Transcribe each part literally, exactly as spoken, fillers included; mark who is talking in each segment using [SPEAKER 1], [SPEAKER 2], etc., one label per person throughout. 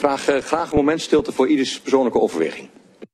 [SPEAKER 1] vraag uh, graag een moment stilte voor ieders persoonlijke overweging.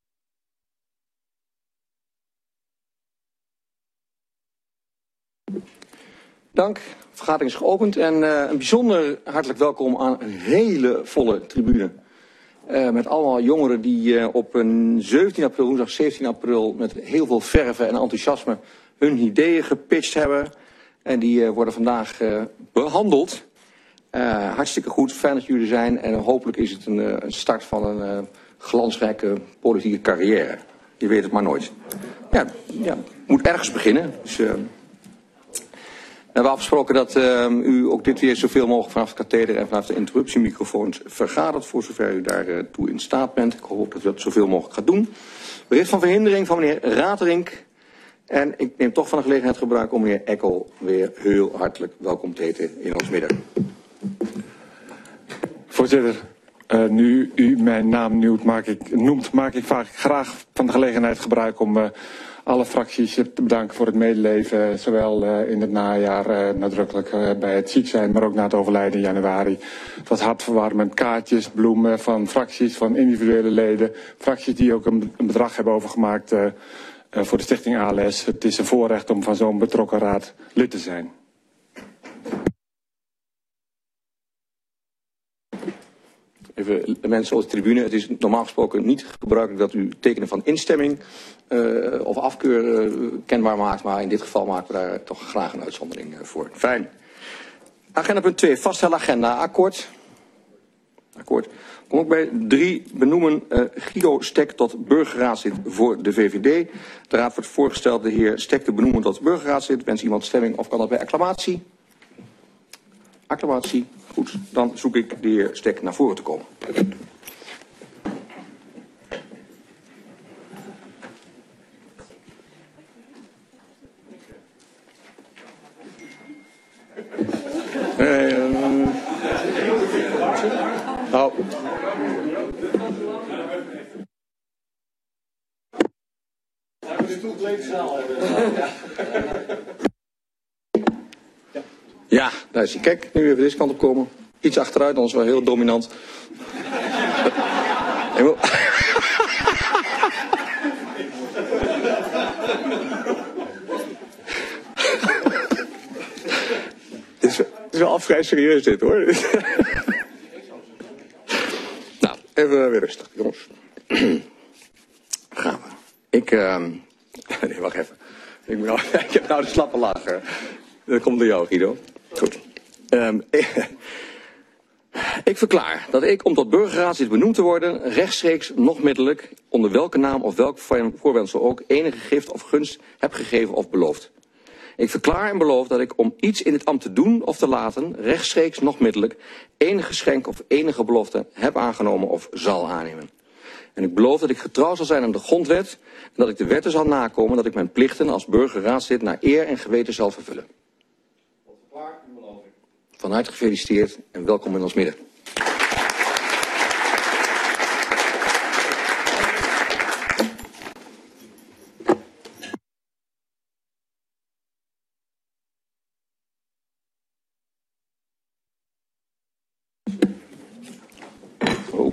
[SPEAKER 1] Dank. De vergadering is geopend en uh, een bijzonder hartelijk welkom aan een hele volle tribune. Uh, met allemaal jongeren die uh, op een zeventien april, woensdag zeventien april, met heel veel verve en enthousiasme hun ideeën gepitcht hebben. En die uh, worden vandaag uh, behandeld. Uh, hartstikke goed, fijn dat jullie er zijn en uh, hopelijk is het een, uh, een start van een uh, glansrijke politieke carrière. Je weet het maar nooit. Ja, ja moet ergens beginnen. Dus, uh, we hebben afgesproken dat uh, u ook dit weer zoveel mogelijk vanaf het katheder en vanaf de interruptiemicrofoons vergadert, voor zover u daartoe uh, in staat bent. Ik hoop dat u dat zoveel mogelijk gaat doen. Bericht van verhindering van meneer Raterink. En ik neem toch van de gelegenheid gebruik om meneer Eckel weer heel hartelijk welkom te heten in ons midden.
[SPEAKER 2] Voorzitter, uh, nu u mijn naam noemt, maak ik, noemt, maak ik vaak graag van de gelegenheid gebruik om uh, alle fracties te bedanken voor het medeleven, zowel uh, in het najaar uh, nadrukkelijk uh, bij het ziek zijn, maar ook na het overlijden in januari. Het was hartverwarmend, kaartjes, bloemen van fracties, van individuele leden, fracties die ook een, een bedrag hebben overgemaakt uh, uh, voor de stichting A L S. Het is een voorrecht om van zo'n betrokken raad lid te zijn.
[SPEAKER 1] Even mensen op de tribune. Het is normaal gesproken niet gebruikelijk dat u tekenen van instemming uh, of afkeur uh, kenbaar maakt. Maar in dit geval maken we daar toch graag een uitzondering uh, voor. Fijn. Agenda punt twee. Vaststellen agenda. Akkoord. Akkoord. Kom ook bij drie. Benoemen uh, Guido Stek tot burgerraadslid voor de V V D. De raad wordt voorgesteld de heer Stek te benoemen tot burgerraadslid. Wens iemand stemming of kan dat bij acclamatie? Acclamatie. Goed, dan zoek ik de heer Stek naar voren te komen. Uh, nou. Ja, daar is hij. Kijk, nu even deze kant op komen. Iets achteruit, anders wel heel dominant. Het is, het is wel vrij serieus dit hoor. Nou, even weer rustig, jongens. Gaan we. Ik, uh... nee, wacht even. Ik, nou, ik heb nou de slappe lach. Dat komt door jou, Guido. Goed. Um, ik verklaar dat ik, om tot burgerraadslid benoemd te worden, rechtstreeks, nog middelijk, onder welke naam of welk voorwendsel ook, enige gift of gunst heb gegeven of beloofd. Ik verklaar en beloof dat ik, om iets in dit ambt te doen of te laten, rechtstreeks, nog middelijk, enige geschenk of enige belofte heb aangenomen of zal aannemen. En ik beloof dat ik getrouw zal zijn aan de grondwet en dat ik de wetten zal nakomen, dat ik mijn plichten als burgerraadslid naar eer en geweten zal vervullen. Van harte gefeliciteerd en welkom in ons midden. Oh.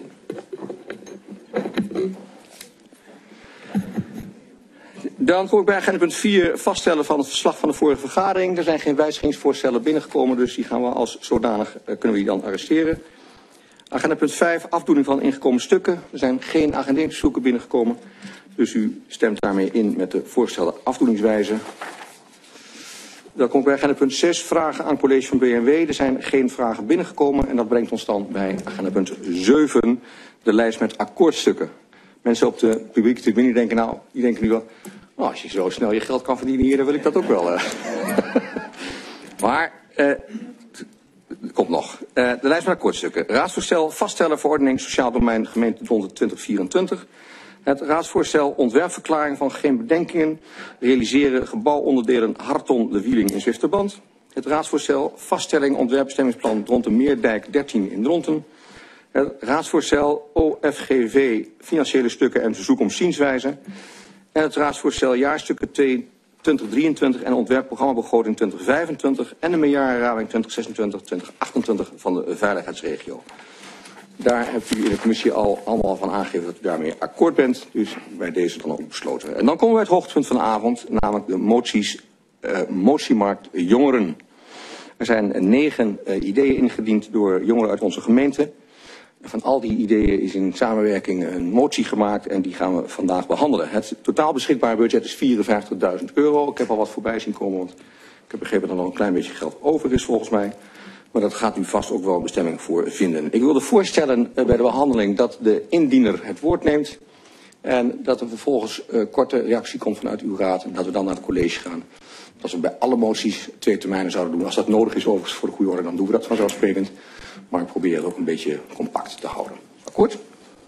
[SPEAKER 1] Dan kom ik bij agenda punt vier, vaststellen van het verslag van de vorige vergadering. Er zijn geen wijzigingsvoorstellen binnengekomen, dus die gaan we als zodanig, uh, kunnen we die dan arresteren. Agenda punt vijf, afdoening van ingekomen stukken. Er zijn geen agenderingsverzoeken binnengekomen, dus u stemt daarmee in met de voorgestelde afdoeningswijze. Dan kom ik bij agenda punt zes, vragen aan college van B N W. Er zijn geen vragen binnengekomen en dat brengt ons dan bij agenda punt zeven, de lijst met akkoordstukken. Mensen op de publieke tribune denken, nou, die denken nu wel, nou, als je zo snel je geld kan verdienen hier, dan wil ik dat ook wel. Uh. maar, uh, komt nog. Uh, de lijst met akkoordstukken. Raadsvoorstel vaststellen verordening sociaal domein gemeente Dronten twintig vierentwintig. Het raadsvoorstel ontwerpverklaring van geen bedenkingen. Realiseren gebouwonderdelen Harton de Wieling in Zwifterband. Het raadsvoorstel vaststelling ontwerpbestemmingsplan Dronten Meerdijk dertien in Dronten. Het raadsvoorstel O F G V financiële stukken en verzoek om zienswijze. En het raadsvoorstel jaarstukken twintig drieëntwintig en ontwerpprogrammabegroting twintig vijfentwintig en de meerjarenraming twintig zesentwintig tot twintig achtentwintig van de veiligheidsregio. Daar hebt u in de commissie al allemaal van aangegeven dat u daarmee akkoord bent. Dus bij deze dan ook besloten. En dan komen we bij het hoogtepunt van de avond, namelijk de moties, uh, motiemarkt jongeren. Er zijn negen uh, ideeën ingediend door jongeren uit onze gemeente. Van al die ideeën is in samenwerking een motie gemaakt en die gaan we vandaag behandelen. Het totaal beschikbare budget is vierenvijftigduizend euro. Ik heb al wat voorbij zien komen, want ik heb begrepen dat er nog een klein beetje geld over is volgens mij. Maar dat gaat u vast ook wel bestemming voor vinden. Ik wilde voorstellen uh, bij de behandeling dat de indiener het woord neemt. En dat er vervolgens uh, korte reactie komt vanuit uw raad en dat we dan naar het college gaan. Als we bij alle moties twee termijnen zouden doen, als dat nodig is overigens voor de goede orde, dan doen we dat vanzelfsprekend. Maar ik probeer het ook een beetje compact te houden. Akkoord?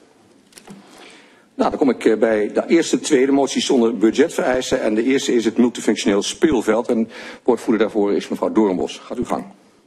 [SPEAKER 1] Nou, dan kom ik uh, bij de eerste tweede motie zonder budgetvereisen. En de eerste is het multifunctioneel speelveld. En woordvoerder daarvoor is mevrouw Doornbos. Gaat uw gang.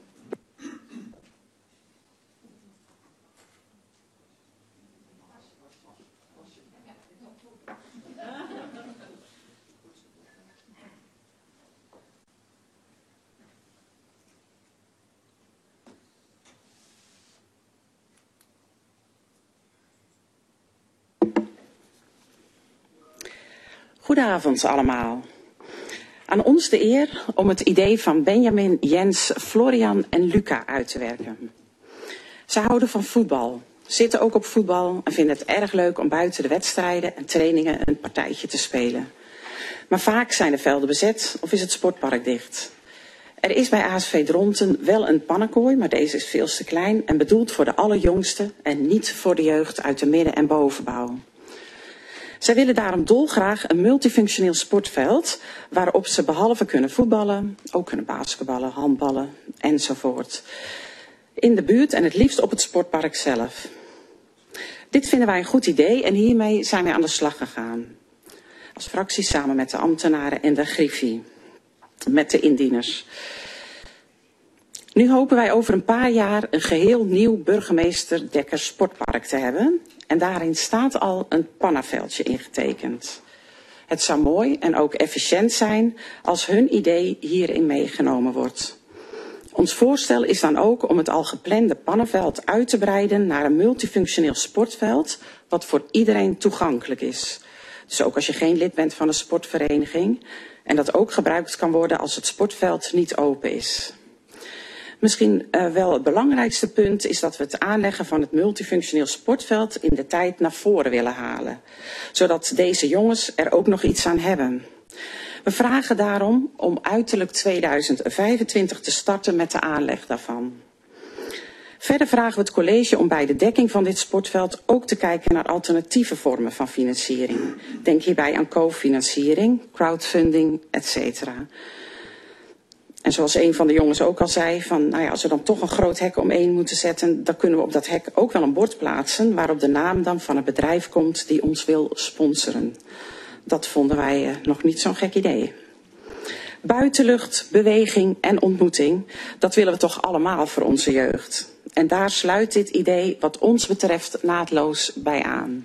[SPEAKER 3] Goedenavond allemaal. Aan ons de eer om het idee van Benjamin, Jens, Florian en Luca uit te werken. Ze houden van voetbal, zitten ook op voetbal en vinden het erg leuk om buiten de wedstrijden en trainingen een partijtje te spelen. Maar vaak zijn de velden bezet of is het sportpark dicht. Er is bij A S V Dronten wel een pannenkooi, maar deze is veel te klein en bedoeld voor de allerjongsten en niet voor de jeugd uit de midden- en bovenbouw. Zij willen daarom dolgraag een multifunctioneel sportveld waarop ze behalve kunnen voetballen, ook kunnen basketballen, handballen enzovoort. In de buurt en het liefst op het sportpark zelf. Dit vinden wij een goed idee en hiermee zijn wij aan de slag gegaan. Als fractie samen met de ambtenaren en de Griffie. Met de indieners. Nu hopen wij over een paar jaar een geheel nieuw burgemeester Dekker sportpark te hebben. En daarin staat al een pannenveldje ingetekend. Het zou mooi en ook efficiënt zijn als hun idee hierin meegenomen wordt. Ons voorstel is dan ook om het al geplande pannenveld uit te breiden naar een multifunctioneel sportveld wat voor iedereen toegankelijk is. Dus ook als je geen lid bent van een sportvereniging en dat ook gebruikt kan worden als het sportveld niet open is. Misschien uh, wel het belangrijkste punt is dat we het aanleggen van het multifunctioneel sportveld in de tijd naar voren willen halen. Zodat deze jongens er ook nog iets aan hebben. We vragen daarom om uiterlijk tweeduizend vijfentwintig te starten met de aanleg daarvan. Verder vragen we het college om bij de dekking van dit sportveld ook te kijken naar alternatieve vormen van financiering. Denk hierbij aan cofinanciering, crowdfunding, et cetera. En zoals een van de jongens ook al zei, van, nou ja, als we dan toch een groot hek omheen moeten zetten, dan kunnen we op dat hek ook wel een bord plaatsen waarop de naam dan van het bedrijf komt die ons wil sponsoren. Dat vonden wij uh, nog niet zo'n gek idee. Buitenlucht, beweging en ontmoeting, dat willen we toch allemaal voor onze jeugd. En daar sluit dit idee wat ons betreft naadloos bij aan.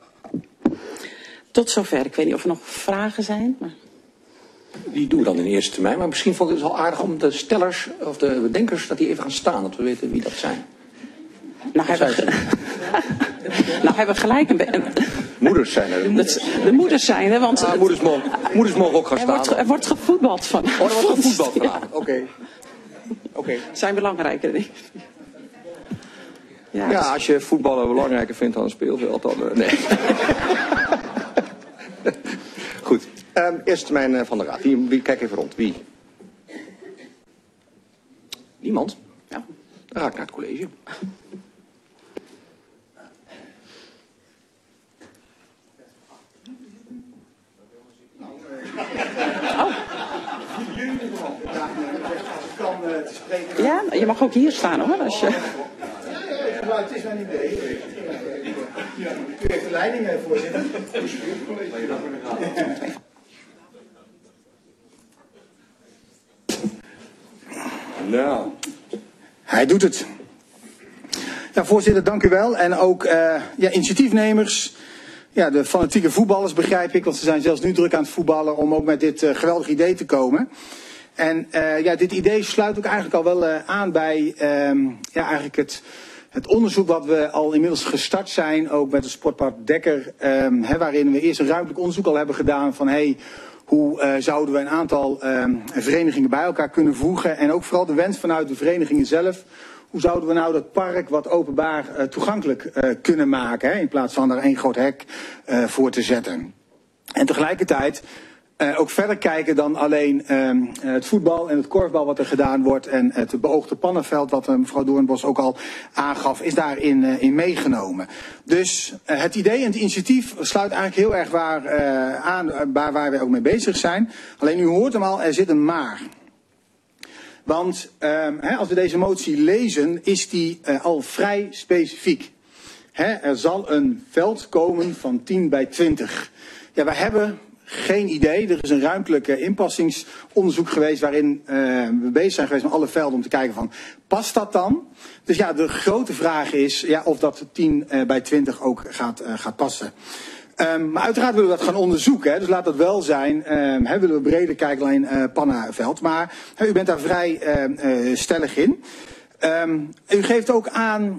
[SPEAKER 3] Tot zover. Ik weet niet of er nog vragen zijn. Maar...
[SPEAKER 1] Die doen we dan in eerste termijn. Maar misschien vond ik het wel aardig om de stellers of de bedenkers dat die even gaan staan. Dat we weten wie dat zijn.
[SPEAKER 3] Nou hebben, we... nou hebben we gelijk een... een...
[SPEAKER 1] Moeders zijn er.
[SPEAKER 3] De, de moeders zijn er, want...
[SPEAKER 1] Ah, moeders, mogen, moeders mogen ook gaan
[SPEAKER 3] er
[SPEAKER 1] staan.
[SPEAKER 3] Wordt, er wordt gevoetbald vanavond.
[SPEAKER 1] Oh, er wordt gevoetbald vanavond. Oké.
[SPEAKER 3] Ja.
[SPEAKER 1] Okay.
[SPEAKER 3] Zijn belangrijker, denk ik. Ja,
[SPEAKER 1] ja
[SPEAKER 3] dus...
[SPEAKER 1] als je voetballen belangrijker vindt dan een speelveld, dan... Uh, nee. Goed. Um, eerste termijn uh, van de raad. Wie, wie, kijk even rond. Wie? Niemand? Ja. Dan ga ik naar het college.
[SPEAKER 3] Ja, je mag ook hier staan hoor. Als je...
[SPEAKER 4] Maar het is mijn idee. U heeft de leiding, voorzitter.
[SPEAKER 1] Nou.
[SPEAKER 4] Hij doet het. Ja, voorzitter, dank u wel. En ook uh, ja, initiatiefnemers, ja, de fanatieke voetballers begrijp ik, want ze zijn zelfs nu druk aan het voetballen om ook met dit uh, geweldige idee te komen. En uh, ja, dit idee sluit ook eigenlijk al wel uh, aan bij uh, ja, eigenlijk het, het onderzoek wat we al inmiddels gestart zijn, ook met het Sportpark Dekker, um, he, waarin we eerst een ruimtelijk onderzoek al hebben gedaan van hey, hoe uh, zouden we een aantal um, verenigingen bij elkaar kunnen voegen. En ook vooral de wens vanuit de verenigingen zelf. Hoe zouden we nou dat park wat openbaar uh, toegankelijk uh, kunnen maken, hè, in plaats van er één groot hek uh, voor te zetten. En tegelijkertijd uh, ook verder kijken dan alleen um, het voetbal en het korfbal wat er gedaan wordt. En het beoogde pannenveld wat uh, mevrouw Doornbos ook al aangaf, is daarin uh, in meegenomen. Dus uh, het idee en het initiatief sluit eigenlijk heel erg waar, uh, aan uh, waar, waar wij ook mee bezig zijn. Alleen u hoort hem al, er zit een maar. Want um, he, als we deze motie lezen, is die uh, al vrij specifiek. He, er zal een veld komen van tien bij twintig. Ja, wij hebben geen idee. Er is een ruimtelijk uh, inpassingsonderzoek geweest waarin uh, we bezig zijn geweest met alle velden om te kijken van, past dat dan? Dus ja, de grote vraag is ja, of dat tien uh, bij twintig ook gaat, uh, gaat passen. Um, maar uiteraard willen we dat gaan onderzoeken, hè, dus laat dat wel zijn. Um, hè, willen we breder kijken dan uh, pannenveld. Maar hè, u bent daar vrij uh, uh, stellig in. Um, u geeft ook aan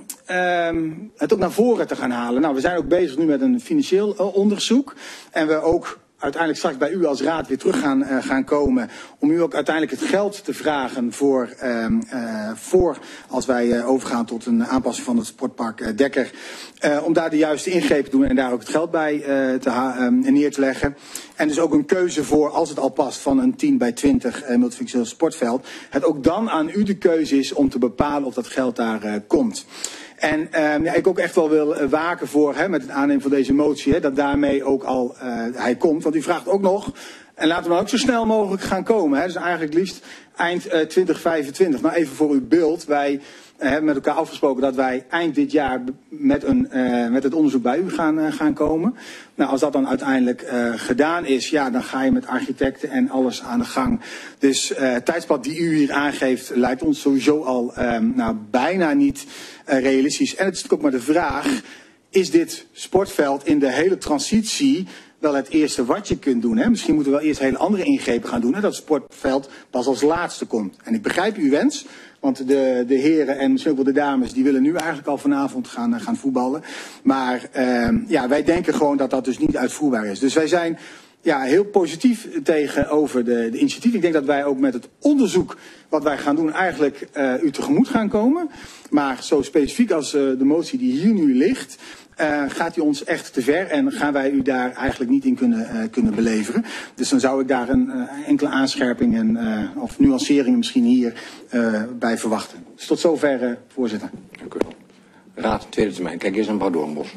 [SPEAKER 4] um, het ook naar voren te gaan halen. Nou, we zijn ook bezig nu met een financieel uh, onderzoek. En we ook uiteindelijk straks bij u als raad weer terug gaan, uh, gaan komen. Om u ook uiteindelijk het geld te vragen voor, um, uh, voor als wij uh, overgaan tot een aanpassing van het Sportpark uh, Dekker. Uh, om daar de juiste ingrepen te doen en daar ook het geld bij uh, te ha um, neer te leggen. En dus ook een keuze voor, als het al past, van een tien bij twintig uh, multifunctioneel sportveld. Het ook dan aan u de keuze is om te bepalen of dat geld daar uh, komt. En um, ja, ik ook echt wel wil uh, waken voor, hè, met het aannemen van deze motie, hè, dat daarmee ook al uh, hij komt. Want u vraagt ook nog, en laten we dan ook zo snel mogelijk gaan komen. Hè, dus eigenlijk liefst eind uh, twintig vijfentwintig. Nou, even voor uw beeld. Wij uh, hebben met elkaar afgesproken dat wij eind dit jaar met, een, uh, met het onderzoek bij u gaan, uh, gaan komen. Nou, als dat dan uiteindelijk uh, gedaan is, ja, dan ga je met architecten en alles aan de gang. Dus uh, het tijdspad die u hier aangeeft lijkt ons sowieso al uh, nou, bijna niet uh, realistisch. En het is natuurlijk ook maar de vraag, is dit sportveld in de hele transitie wel het eerste wat je kunt doen? Hè? Misschien moeten we wel eerst hele andere ingrepen gaan doen, hè, dat het sportveld pas als laatste komt. En ik begrijp uw wens, want de, de heren en misschien ook wel de dames, die willen nu eigenlijk al vanavond gaan, gaan voetballen. Maar uh, ja, wij denken gewoon dat dat dus niet uitvoerbaar is. Dus wij zijn ja, heel positief tegenover de, de initiatief. Ik denk dat wij ook met het onderzoek wat wij gaan doen eigenlijk uh, u tegemoet gaan komen. Maar zo specifiek als uh, de motie die hier nu ligt, Uh, gaat u ons echt te ver en gaan wij u daar eigenlijk niet in kunnen, uh, kunnen beleveren. Dus dan zou ik daar een uh, enkele aanscherping en, uh, of nuanceringen misschien hier uh, bij verwachten. Dus tot zover, uh, voorzitter.
[SPEAKER 1] Dank u wel. Raad, tweede termijn. Kijk eerst aan mevrouw Doornbos.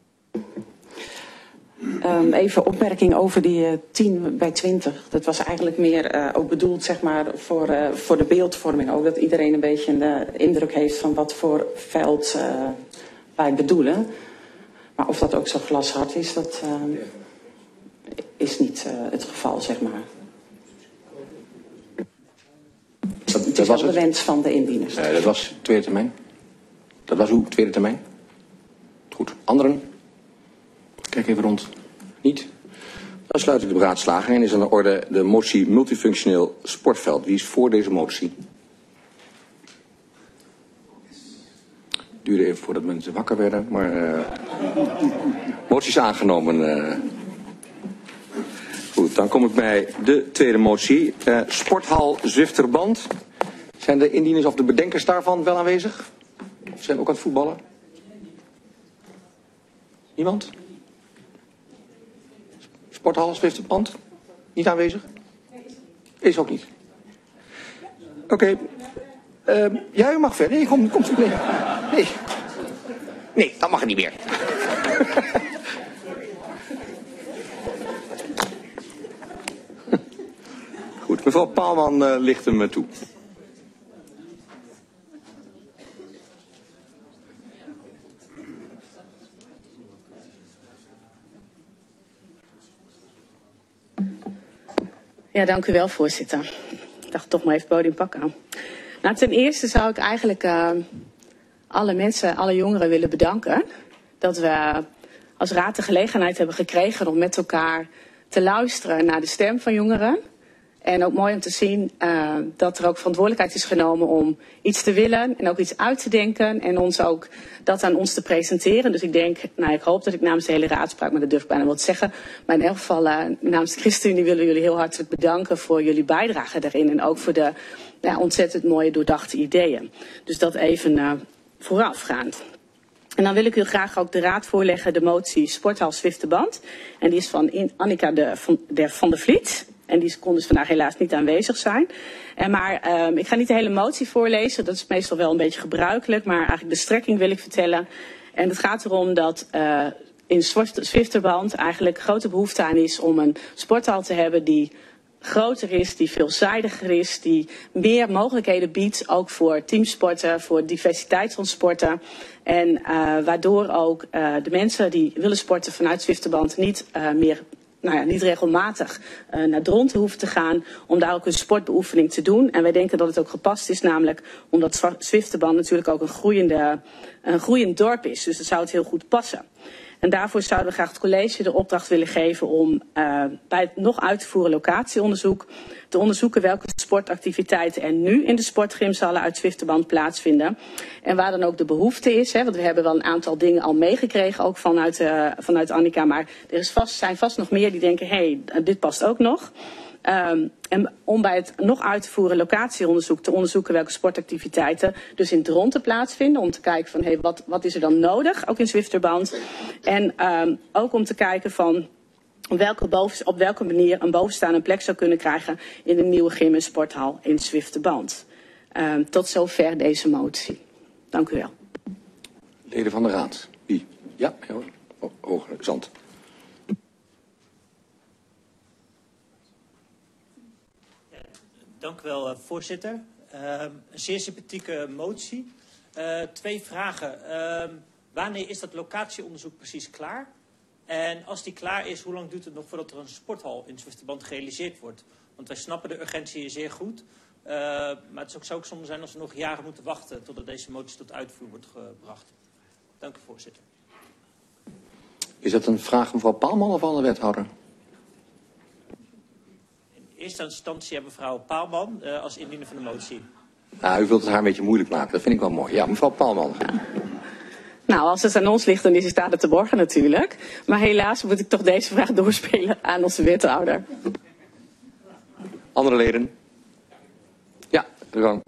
[SPEAKER 3] Um, even opmerking over die uh, tien bij twintig. Dat was eigenlijk meer uh, ook bedoeld zeg maar, voor, uh, voor de beeldvorming. Ook dat iedereen een beetje de indruk heeft van wat voor veld uh, wij bedoelen. Maar of dat ook zo glashard is, dat uh, is niet uh, het geval, zeg maar.
[SPEAKER 1] Dat,
[SPEAKER 3] het
[SPEAKER 1] dat
[SPEAKER 3] is
[SPEAKER 1] was
[SPEAKER 3] wel de
[SPEAKER 1] het?
[SPEAKER 3] wens van de indieners.
[SPEAKER 1] Uh, dat was tweede termijn. Dat was uw tweede termijn. Goed. Anderen? Kijk even rond. Niet? Dan sluit ik de beraadslaging en is aan de orde de motie multifunctioneel sportveld. Wie is voor deze motie? Het duurde even voordat mensen wakker werden, maar uh, motie is aangenomen. Uh. Goed, dan kom ik bij de tweede motie. Uh, Sporthal Zwifterband. Zijn de indieners of de bedenkers daarvan wel aanwezig? Of zijn we ook aan het voetballen? Niemand? Sporthal Zwifterband? Niet aanwezig? Is ook niet. Oké. Okay. Uh, ja, u mag verder. Nee, kom, kom. Nee. Nee. Nee, dat mag het niet meer. Goed, mevrouw Paalman uh, ligt hem toe.
[SPEAKER 5] Ja, dank u wel, voorzitter. Ik dacht toch maar even het podium pakken. Nou, ten eerste zou ik eigenlijk uh, alle mensen, alle jongeren willen bedanken. Dat we als raad de gelegenheid hebben gekregen om met elkaar te luisteren naar de stem van jongeren. En ook mooi om te zien uh, dat er ook verantwoordelijkheid is genomen om iets te willen en ook iets uit te denken en ons ook dat aan ons te presenteren. Dus ik denk, nou ik hoop dat ik namens de hele raadspraak, maar dat durf ik bijna wel te zeggen. Maar in elk geval uh, namens de ChristenUnie willen we jullie heel hartelijk bedanken voor jullie bijdrage daarin. En ook voor de ja, ontzettend mooie doordachte ideeën. Dus dat even uh, voorafgaand. En dan wil ik u graag ook de raad voorleggen, de motie Sporthal Zwifterband. En die is van Annika de, van, de, van der Vliet. En die kon dus vandaag helaas niet aanwezig zijn. En maar um, ik ga niet de hele motie voorlezen. Dat is meestal wel een beetje gebruikelijk. Maar eigenlijk de strekking wil ik vertellen. En het gaat erom dat uh, in Zwifterband eigenlijk grote behoefte aan is om een sporthal te hebben die groter is, die veelzijdiger is, die meer mogelijkheden biedt, ook voor teamsporten, voor diversiteit van sporten. En uh, waardoor ook uh, de mensen die willen sporten vanuit Zwifterband niet uh, meer, nou ja, niet regelmatig uh, naar Dronten hoeven te gaan, om daar ook een sportbeoefening te doen. En wij denken dat het ook gepast is, namelijk omdat Zwifterband natuurlijk ook een, groeiende, een groeiend dorp is. Dus dat zou het heel goed passen. En daarvoor zouden we graag het college de opdracht willen geven om uh, bij het nog uit te voeren locatieonderzoek te onderzoeken welke sportactiviteiten er nu in de sportgymzallen uit Zwifterband plaatsvinden. En waar dan ook de behoefte is, hè, want we hebben wel een aantal dingen al meegekregen, ook vanuit, uh, vanuit Annika, maar er is vast, zijn vast nog meer die denken, hé, hey, dit past ook nog. Um, en om bij het nog uit te voeren locatieonderzoek te onderzoeken welke sportactiviteiten dus in Dronten plaatsvinden. Om te kijken van hey, wat, wat is er dan nodig, ook in Zwifterband. En um, ook om te kijken van welke boven, op welke manier een bovenstaande plek zou kunnen krijgen in de nieuwe gym- en sporthal in Zwifterband. Um, tot zover deze motie. Dank u wel.
[SPEAKER 1] Leden van de Raad. Wie? Ja, oh, oh, Zand.
[SPEAKER 6] Dank u wel, uh, voorzitter. Uh, een zeer sympathieke motie. Uh, twee vragen. Uh, wanneer is dat locatieonderzoek precies klaar? En als die klaar is, hoe lang duurt het nog voordat er een sporthal in Zwifterband gerealiseerd wordt? Want wij snappen de urgentie zeer goed. Uh, maar het is ook, zou ook soms zijn als we nog jaren moeten wachten totdat deze motie tot uitvoer wordt gebracht. Dank u, voorzitter.
[SPEAKER 1] Is dat een vraag van mevrouw Paalman of aan de wethouder?
[SPEAKER 6] In eerste instantie hebben mevrouw Paalman uh, als indiener van de motie.
[SPEAKER 1] Nou, u wilt het haar een beetje moeilijk maken. Dat vind ik wel mooi. Ja, mevrouw Paalman.
[SPEAKER 5] Nou, als het aan ons ligt, dan is het daar te borgen natuurlijk. Maar helaas moet ik toch deze vraag doorspelen aan onze wethouder.
[SPEAKER 1] Andere leden? Ja, de gang.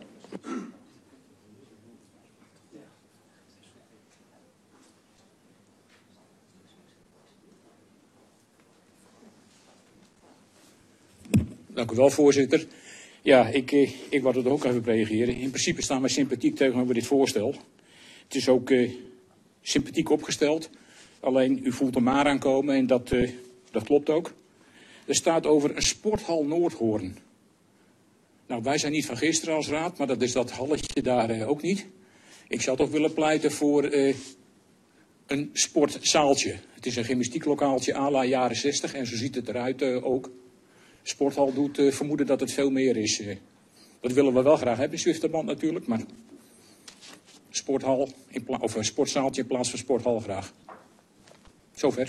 [SPEAKER 7] Dank u wel, voorzitter. Ja, ik, ik wou er ook even op reageren. In principe staan wij sympathiek tegenover dit voorstel. Het is ook uh, sympathiek opgesteld. Alleen, u voelt er maar aankomen en dat, uh, dat klopt ook. Er staat over een sporthal Noordhoorn. Nou, wij zijn niet van gisteren als raad, maar dat is dat halletje daar uh, ook niet. Ik zou toch willen pleiten voor uh, een sportzaaltje. Het is een gymnastieklokaaltje à la jaren zestig en zo ziet het eruit uh, ook. Sporthal doet uh, vermoeden dat het veel meer is. Uh, dat willen we wel graag hebben in Zwifterband natuurlijk, maar sporthal in pla- of een sportzaaltje in plaats van sporthal graag. Zover.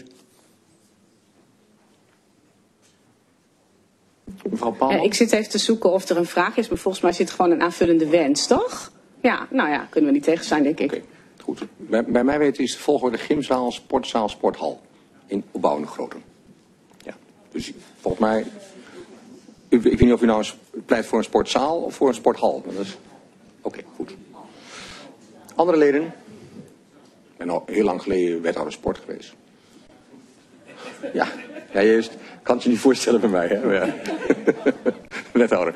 [SPEAKER 1] Mevrouw Paalman?
[SPEAKER 5] Ja, ik zit even te zoeken of er een vraag is, maar volgens mij zit gewoon een aanvullende wens, toch? Ja, nou ja, kunnen we niet tegen zijn, denk ik.
[SPEAKER 1] Oké, okay, goed. Bij, bij mij weten is de volgorde gymzaal, sportzaal, sporthal. In opbouwende grootte. Ja, dus volgens mij... Ik weet niet of u nou pleit voor een sportzaal of voor een sporthal. Oké, okay, goed. Andere leden? Ik ben al heel lang geleden wethouder sport geweest. Ja, ja je kan het je niet voorstellen bij mij, hè? Ja. Wethouder.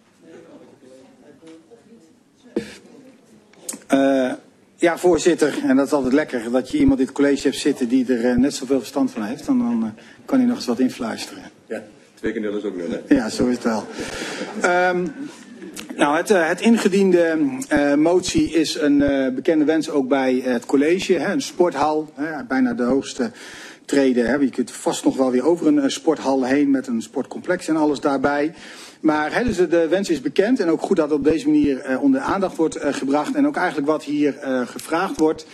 [SPEAKER 4] Uh, ja, voorzitter. En dat is altijd lekker dat je iemand in het college hebt zitten die er uh, net zoveel verstand van heeft. En dan uh, kan hij nog eens wat influisteren.
[SPEAKER 1] Ja. Twee keer nul is ook nul, hè?
[SPEAKER 4] Ja, zo is het wel. Um, nou, het, uh, het ingediende uh, motie is een uh, bekende wens ook bij uh, het college. Hè, een sporthal, hè, bijna de hoogste treden. Hè. Je kunt vast nog wel weer over een uh, sporthal heen met een sportcomplex en alles daarbij. Maar hè, dus de, de wens is bekend en ook goed dat het op deze manier uh, onder aandacht wordt uh, gebracht. En ook eigenlijk wat hier uh, gevraagd wordt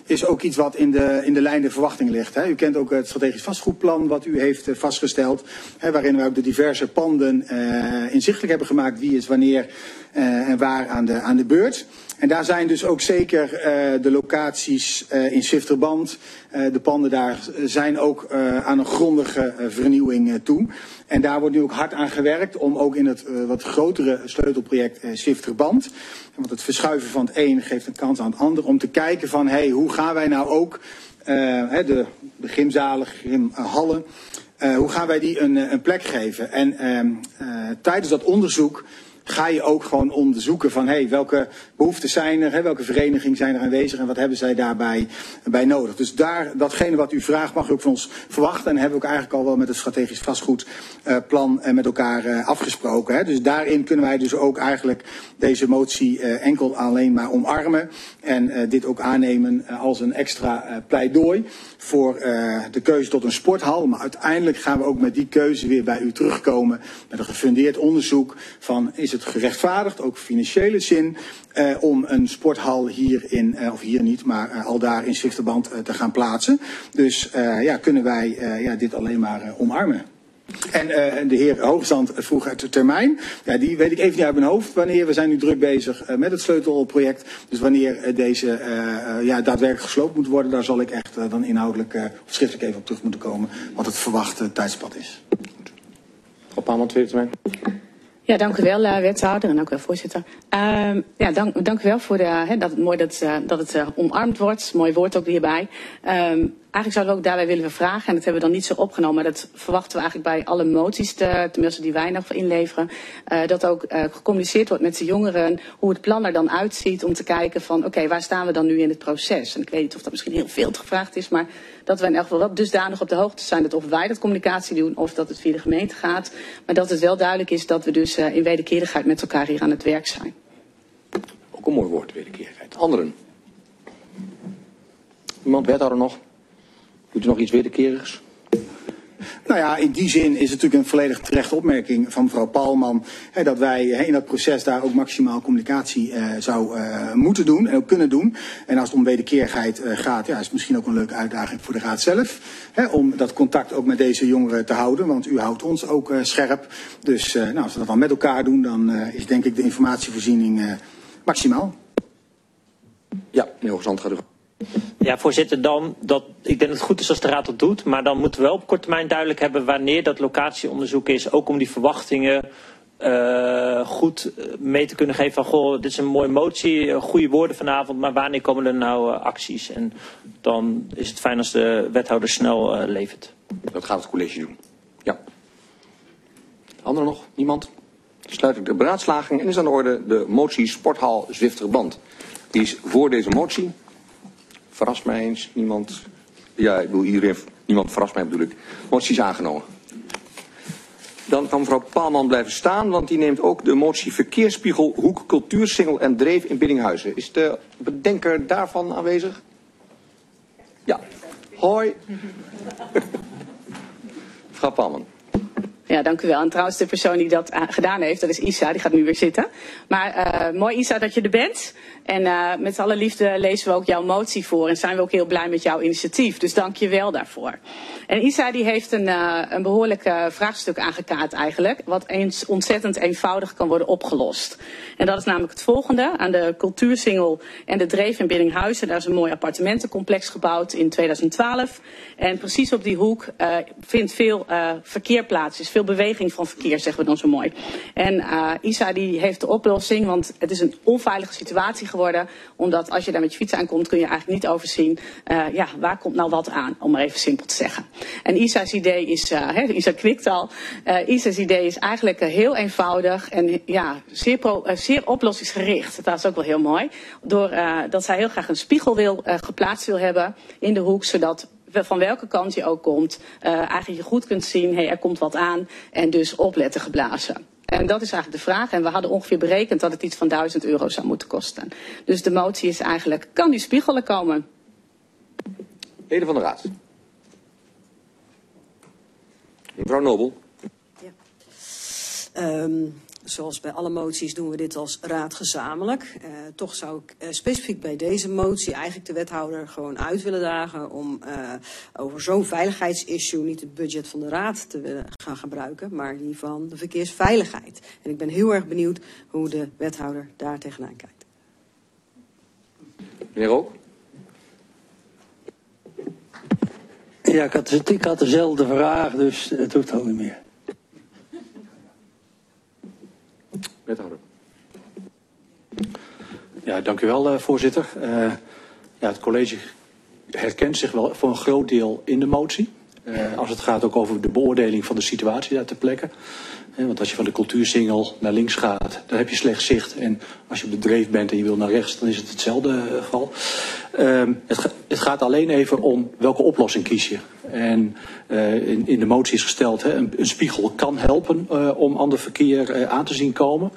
[SPEAKER 4] is ook iets wat in de, in de lijn der verwachting ligt. Hè. U kent ook het strategisch vastgoedplan wat u heeft uh, vastgesteld. Hè, waarin we ook de diverse panden uh, inzichtelijk hebben gemaakt wie is wanneer uh, en waar aan de, aan de beurt. En daar zijn dus ook zeker uh, de locaties uh, in Zwifterband, uh, de panden daar zijn ook uh, aan een grondige uh, vernieuwing uh, toe. En daar wordt nu ook hard aan gewerkt om ook in het uh, wat grotere sleutelproject uh, Zwifterband. Want het verschuiven van het een geeft een kans aan het ander om te kijken van hey, hoe gaan wij nou ook uh, de, de gymzalen, gymhallen, uh, hoe gaan wij die een, een plek geven. En uh, uh, tijdens dat onderzoek ga je ook gewoon onderzoeken van hey, welke behoeftes zijn er, hè, welke verenigingen zijn er aanwezig en wat hebben zij daarbij bij nodig. Dus daar, datgene wat u vraagt mag u ook van ons verwachten en hebben we ook eigenlijk al wel met het strategisch vastgoedplan uh, met elkaar uh, afgesproken. Hè. Dus daarin kunnen wij dus ook eigenlijk deze motie uh, enkel alleen maar omarmen en uh, dit ook aannemen uh, als een extra uh, pleidooi voor uh, de keuze tot een sporthal. Maar uiteindelijk gaan we ook met die keuze weer bij u terugkomen met een gefundeerd onderzoek van is het gerechtvaardigd, ook financiële zin, uh, om een sporthal hier in, uh, of hier niet, maar uh, al daar in Zwifterband uh, te gaan plaatsen. Dus uh, ja, kunnen wij uh, ja, dit alleen maar uh, omarmen. En uh, de heer Hoogstand vroeg uit de termijn. Ja, die weet ik even niet uit mijn hoofd wanneer. We zijn nu druk bezig uh, met het sleutelproject. Dus wanneer uh, deze uh, uh, ja, daadwerkelijk gesloopt moet worden, daar zal ik echt uh, dan inhoudelijk uh, of schriftelijk even op terug moeten komen. Wat het verwachte tijdspad is.
[SPEAKER 1] Op Paalman, tweede termijn.
[SPEAKER 5] Ja, dank u wel, uh, wethouder en dank u wel, voorzitter. Uh, ja, dank, dank u wel voor de, hè, dat het mooi dat, uh, dat het uh, omarmd wordt. Mooi woord ook hierbij. Um, Eigenlijk zouden we ook daarbij willen vragen, en dat hebben we dan niet zo opgenomen, maar dat verwachten we eigenlijk bij alle moties, te, tenminste die wij nog inleveren, uh, dat ook uh, gecommuniceerd wordt met de jongeren hoe het plan er dan uitziet om te kijken van oké, okay, waar staan we dan nu in het proces? En ik weet niet of dat misschien heel veel gevraagd is, maar dat we in elk geval wel dusdanig op de hoogte zijn dat of wij dat communicatie doen of dat het via de gemeente gaat, maar dat het wel duidelijk is dat we dus uh, in wederkerigheid met elkaar hier aan het werk zijn.
[SPEAKER 1] Ook een mooi woord, wederkerigheid. Anderen? Iemand, wethouder nog? Doet u nog iets wederkerigs?
[SPEAKER 4] Nou ja, in die zin is het natuurlijk een volledig terechte opmerking van mevrouw Paalman. Hè, dat wij hè, in dat proces daar ook maximaal communicatie uh, zou uh, moeten doen en ook kunnen doen. En als het om wederkerigheid uh, gaat, ja, is het misschien ook een leuke uitdaging voor de raad zelf. Hè, om dat contact ook met deze jongeren te houden, want u houdt ons ook uh, scherp. Dus uh, nou, als we dat dan met elkaar doen, dan uh, is denk ik de informatievoorziening uh, maximaal.
[SPEAKER 1] Ja, meneer Hoogstand, gaat u.
[SPEAKER 6] Ja, voorzitter, dan, dat, ik denk dat het goed is als de raad dat doet, maar dan moeten we wel op korte termijn duidelijk hebben wanneer dat locatieonderzoek is, ook om die verwachtingen uh, goed mee te kunnen geven van goh, dit is een mooie motie, goede woorden vanavond, maar wanneer komen er nou uh, acties? En dan is het fijn als de wethouder snel uh, levert.
[SPEAKER 1] Dat gaat het college doen. Ja. Anderen nog? Niemand? Dan sluit ik de beraadslaging en is aan de orde de motie Sporthal Zwifterband. Die is voor deze motie. Verrast mij eens. Niemand. Ja, ik bedoel iedereen. Niemand verrast mij bedoel ik. Motie is aangenomen. Dan kan mevrouw Paalman blijven staan, want die neemt ook de motie Verkeersspiegel, Hoek, Cultuursingel en Dreef in Biddinghuizen. Is de bedenker daarvan aanwezig? Ja. Hoi. Mevrouw Paalman.
[SPEAKER 5] Ja, dank u wel. En trouwens, de persoon die dat uh, gedaan heeft, dat is Isa, die gaat nu weer zitten. Maar uh, mooi Isa dat je er bent. En uh, met alle liefde lezen we ook jouw motie voor en zijn we ook heel blij met jouw initiatief. Dus dank je wel daarvoor. En Isa die heeft een, uh, een behoorlijk uh, vraagstuk aangekaart eigenlijk, wat eens ontzettend eenvoudig kan worden opgelost. En dat is namelijk het volgende. Aan de Cultuursingel en de Dreef in Biddinghuizen, daar is een mooi appartementencomplex gebouwd in tweeduizend twaalf. En precies op die hoek uh, vindt veel uh, verkeer plaats, is veel beweging van verkeer, zeggen we dan zo mooi. En uh, Isa die heeft de oplossing, want het is een onveilige situatie geworden, omdat als je daar met je fiets aankomt, kun je eigenlijk niet overzien, uh, ja, waar komt nou wat aan, om maar even simpel te zeggen. En Isa's idee is, uh, he, Isa knikt al, uh, Isa's idee is eigenlijk uh, heel eenvoudig en ja, zeer, pro, uh, zeer oplossingsgericht. Dat is ook wel heel mooi. Door uh, dat zij heel graag een spiegel wil, uh, geplaatst wil hebben in de hoek, zodat van welke kant je ook komt, uh, eigenlijk je goed kunt zien, hey, er komt wat aan en dus opletten geblazen. En dat is eigenlijk de vraag. En we hadden ongeveer berekend dat het iets van duizend euro zou moeten kosten. Dus de motie is eigenlijk, kan die spiegelen komen?
[SPEAKER 1] Leden van de raad. Mevrouw Nobel.
[SPEAKER 8] Ja. Um, zoals bij alle moties doen we dit als raad gezamenlijk. Uh, toch zou ik uh, specifiek bij deze motie eigenlijk de wethouder gewoon uit willen dagen om uh, over zo'n veiligheidsissue niet het budget van de raad te willen gaan gebruiken, maar die van de verkeersveiligheid. En ik ben heel erg benieuwd hoe de wethouder daar tegenaan kijkt.
[SPEAKER 1] Meneer Rook?
[SPEAKER 9] Ja, ik had, ik had dezelfde vraag, dus het hoeft al niet meer.
[SPEAKER 1] Wethouder.
[SPEAKER 10] Ja, dank u wel, uh, voorzitter. Uh, ja, het college herkent zich wel voor een groot deel in de motie. Uh, als het gaat ook over de beoordeling van de situatie daar ter plekke. Uh, want als je van de cultuursingel naar links gaat, dan heb je slecht zicht. En als je op de dreef bent en je wil naar rechts, dan is het hetzelfde uh, geval. Uh, het, ga, het gaat alleen even om welke oplossing kies je. En uh, in, in de motie is gesteld, hè, een, een spiegel kan helpen uh, om ander verkeer uh, aan te zien komen.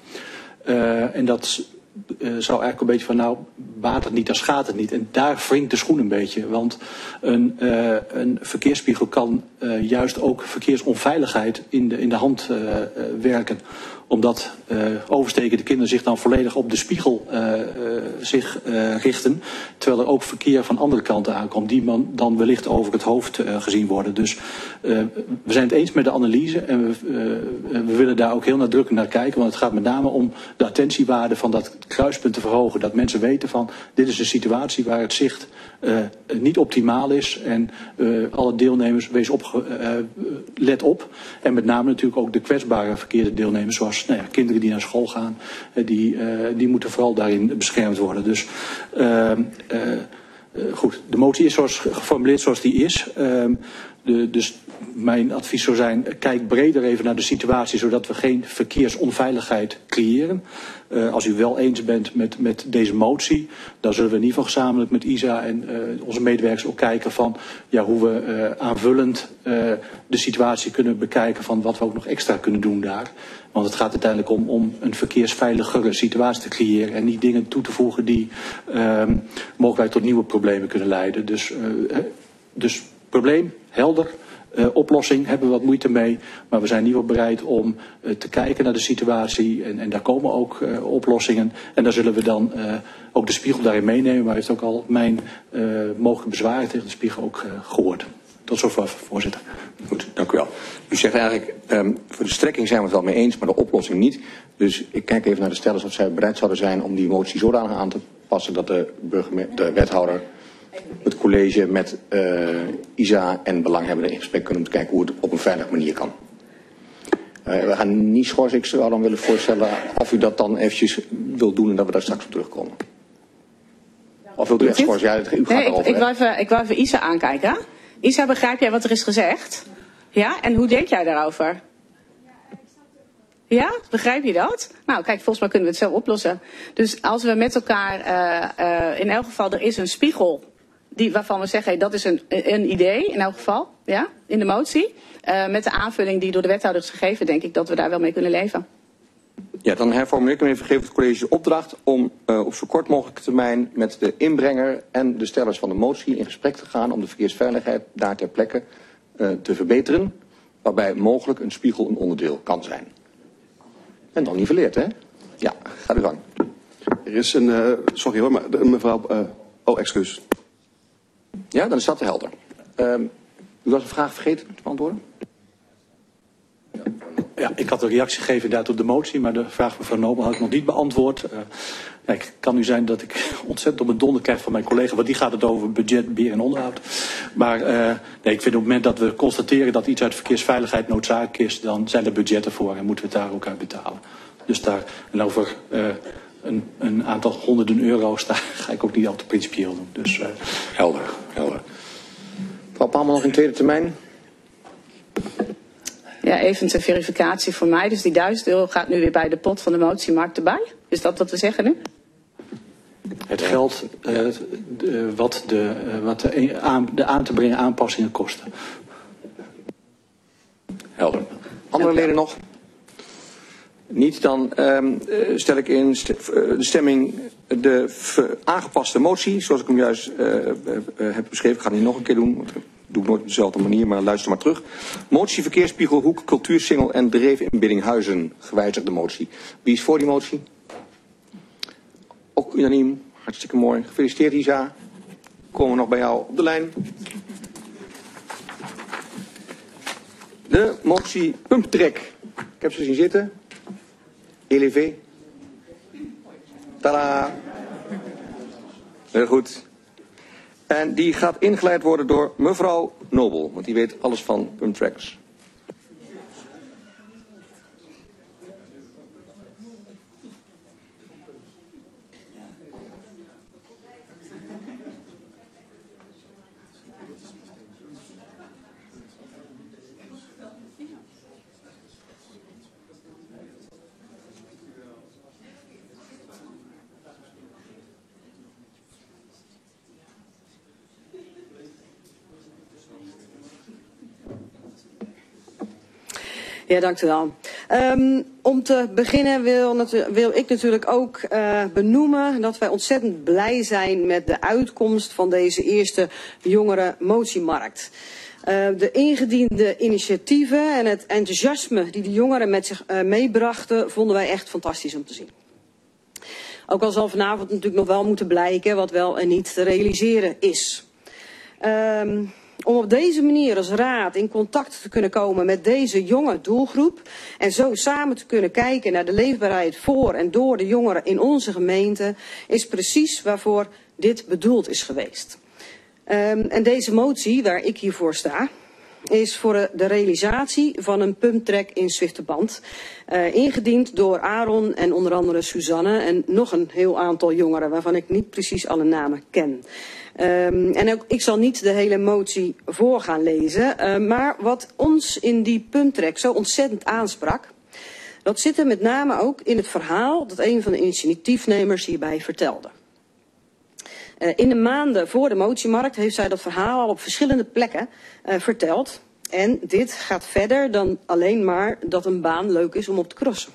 [SPEAKER 10] Uh, en dat uh, zou eigenlijk een beetje van, nou, baat het niet, dan schaadt het niet. En daar wringt de schoen een beetje. Want een, uh, een verkeersspiegel kan uh, juist ook verkeersonveiligheid in de, in de hand uh, uh, werken. Omdat uh, overstekende kinderen zich dan volledig op de spiegel uh, uh, zich uh, richten. Terwijl er ook verkeer van andere kanten aankomt. Die man dan wellicht over het hoofd uh, gezien worden. Dus uh, we zijn het eens met de analyse. En we, uh, we willen daar ook heel nadrukkelijk naar kijken. Want het gaat met name om de attentiewaarde van dat kruispunt te verhogen. Dat mensen weten van, dit is een situatie waar het zicht uh, niet optimaal is. En uh, alle deelnemers, wees op, uh, let op. En met name natuurlijk ook de kwetsbare verkeerde deelnemers. Zoals nou ja, kinderen die naar school gaan, die, uh, die moeten vooral daarin beschermd worden. Dus uh, uh, uh, goed, de motie is zoals, geformuleerd zoals die is. Uh, de, dus mijn advies zou zijn, kijk breder even naar de situatie, zodat we geen verkeersonveiligheid creëren. Uh, als u wel eens bent met, met deze motie, dan zullen we in ieder geval gezamenlijk met I S A en uh, onze medewerkers ook kijken van ja, hoe we uh, aanvullend uh, de situatie kunnen bekijken van wat we ook nog extra kunnen doen daar. Want het gaat uiteindelijk om, om een verkeersveiligere situatie te creëren en niet dingen toe te voegen die uh, mogelijk tot nieuwe problemen kunnen leiden. Dus, uh, dus probleem, helder. Uh, oplossing, hebben we wat moeite mee. Maar we zijn in ieder geval bereid om uh, te kijken naar de situatie. En, en daar komen ook uh, oplossingen. En daar zullen we dan uh, ook de spiegel daarin meenemen. Maar u heeft ook al mijn uh, mogelijke bezwaren tegen de spiegel ook uh, gehoord. Tot zover, voorzitter.
[SPEAKER 1] Goed, dank u wel. U zegt eigenlijk, um, voor de strekking zijn we het wel mee eens, maar de oplossing niet. Dus ik kijk even naar de stellers of zij bereid zouden zijn om die motie zodanig aan te passen dat de, de wethouder het college met uh, I S A en belanghebbenden in gesprek kunnen om te kijken hoe het op een veilige manier kan. Uh, we gaan niet schorsen. Ik zou dan willen voorstellen of u dat dan eventjes wilt doen en dat we daar straks op terugkomen. Of wilt u echt schorsen? Ja, u gaat
[SPEAKER 5] nee,
[SPEAKER 1] erover.
[SPEAKER 5] Ik, ik, wil even, ik wil even I S A aankijken. I S A, begrijp jij wat er is gezegd? Ja, en hoe denk jij daarover? Ja, begrijp je dat? Nou, kijk, volgens mij kunnen we het zelf oplossen. Dus als we met elkaar, uh, uh, in elk geval, er is een spiegel die, waarvan we zeggen, hey, dat is een, een idee, in elk geval, ja, in de motie. Uh, met de aanvulling die door de wethouder is gegeven, denk ik dat we daar wel mee kunnen leven.
[SPEAKER 1] Ja, dan herformuleer ik hem even, geef het college de opdracht om uh, op zo kort mogelijke termijn met de inbrenger en de stellers van de motie in gesprek te gaan om de verkeersveiligheid daar ter plekke uh, te verbeteren, waarbij mogelijk een spiegel een onderdeel kan zijn. En dan niveleert, hè? Ja, ga uw gang.
[SPEAKER 11] Er is een, uh, sorry hoor, maar de, mevrouw, uh, oh excuus.
[SPEAKER 1] Ja, dan is dat te helder. Uh, u was een vraag vergeten te beantwoorden?
[SPEAKER 10] Ja, ik had een reactie gegeven inderdaad op de motie, maar de vraag van mevrouw Nobel had ik nog niet beantwoord. Uh, het kan nu zijn dat ik ontzettend op mijn donder krijg van mijn collega, want die gaat het over budget, beheer en onderhoud. Maar uh, nee, ik vind op het moment dat we constateren dat iets uit verkeersveiligheid noodzakelijk is, dan zijn er budgetten voor en moeten we het daar ook uit betalen. Dus daar, en over uh, een, een aantal honderden euro's, daar ga ik ook niet al te principieel doen. Dus, uh,
[SPEAKER 1] helder, helder. Mevrouw Palmer nog in tweede termijn.
[SPEAKER 5] Ja, even ter verificatie voor mij. Dus die duizend euro gaat nu weer bij de pot van de motiemarkt erbij. Is dat wat we zeggen nu?
[SPEAKER 10] Het geld uh, de, wat, de, uh, wat de, aan, de aan te brengen aanpassingen kosten.
[SPEAKER 1] Helder. Andere leden nog? Niet, dan um, stel ik in st de stemming de aangepaste motie, zoals ik hem juist uh, uh, heb beschreven. Ik ga het niet nog een keer doen, want doe ik nooit op dezelfde manier, maar luister maar terug. Motie Verkeersspiegelhoek, Cultuursingel en Dreefinbidding Huizen. Gewijzigde motie. Wie is voor die motie? Ook unaniem. Hartstikke mooi. Gefeliciteerd, Isa. Komen we nog bij jou op de lijn. De motie Pumptrek. Ik heb ze zien zitten. L E V. Tada. Heel goed. En die gaat ingeleid worden door mevrouw Nobel, want die weet alles van pumptracks.
[SPEAKER 8] Ja, dank u wel. Um, om te beginnen wil, wil ik natuurlijk ook uh, benoemen dat wij ontzettend blij zijn met de uitkomst van deze eerste jongere motiemarkt. Uh, de ingediende initiatieven en het enthousiasme die de jongeren met zich uh, meebrachten, vonden wij echt fantastisch om te zien. Ook al zal vanavond natuurlijk nog wel moeten blijken wat wel en niet te realiseren is. Um, Om op deze manier als raad in contact te kunnen komen met deze jonge doelgroep en zo samen te kunnen kijken naar de leefbaarheid voor en door de jongeren in onze gemeente, is precies waarvoor dit bedoeld is geweest. Um, en deze motie, waar ik hiervoor sta, is voor de realisatie van een pumptrack in Zwifterband. Uh, ingediend door Aaron en onder andere Suzanne en nog een heel aantal jongeren waarvan ik niet precies alle namen ken. Um, en ook, ik zal niet de hele motie voor gaan lezen, uh, maar wat ons in die pumptrack zo ontzettend aansprak, dat zit er met name ook in het verhaal dat een van de initiatiefnemers hierbij vertelde. Uh, in de maanden voor de motiemarkt heeft zij dat verhaal al op verschillende plekken uh, verteld. En dit gaat verder dan alleen maar dat een baan leuk is om op te crossen.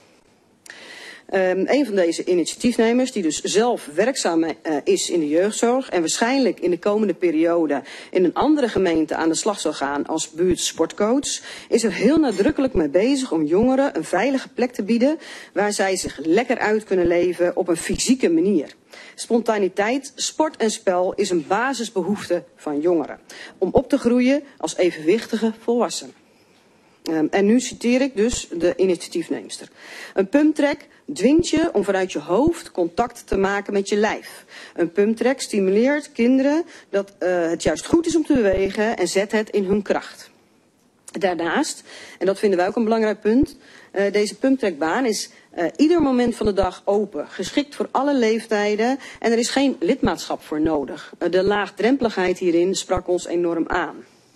[SPEAKER 8] Um, een van deze initiatiefnemers, die dus zelf werkzaam uh, is in de jeugdzorg en waarschijnlijk in de komende periode in een andere gemeente aan de slag zal gaan als buurtsportcoach, is er heel nadrukkelijk mee bezig om jongeren een veilige plek te bieden waar zij zich lekker uit kunnen leven op een fysieke manier. Spontaniteit, sport en spel is een basisbehoefte van jongeren om op te groeien als evenwichtige volwassenen. Um, en nu citeer ik dus de initiatiefneemster. Een pumptrack dwingt je om vanuit je hoofd contact te maken met je lijf. Een pumptrack stimuleert kinderen dat uh, het juist goed is om te bewegen en zet het in hun kracht. Daarnaast, en dat vinden wij ook een belangrijk punt, uh, deze pumptrackbaan is uh, ieder moment van de dag open, geschikt voor alle leeftijden en er is geen lidmaatschap voor nodig. Uh, de laagdrempeligheid hierin sprak ons enorm aan.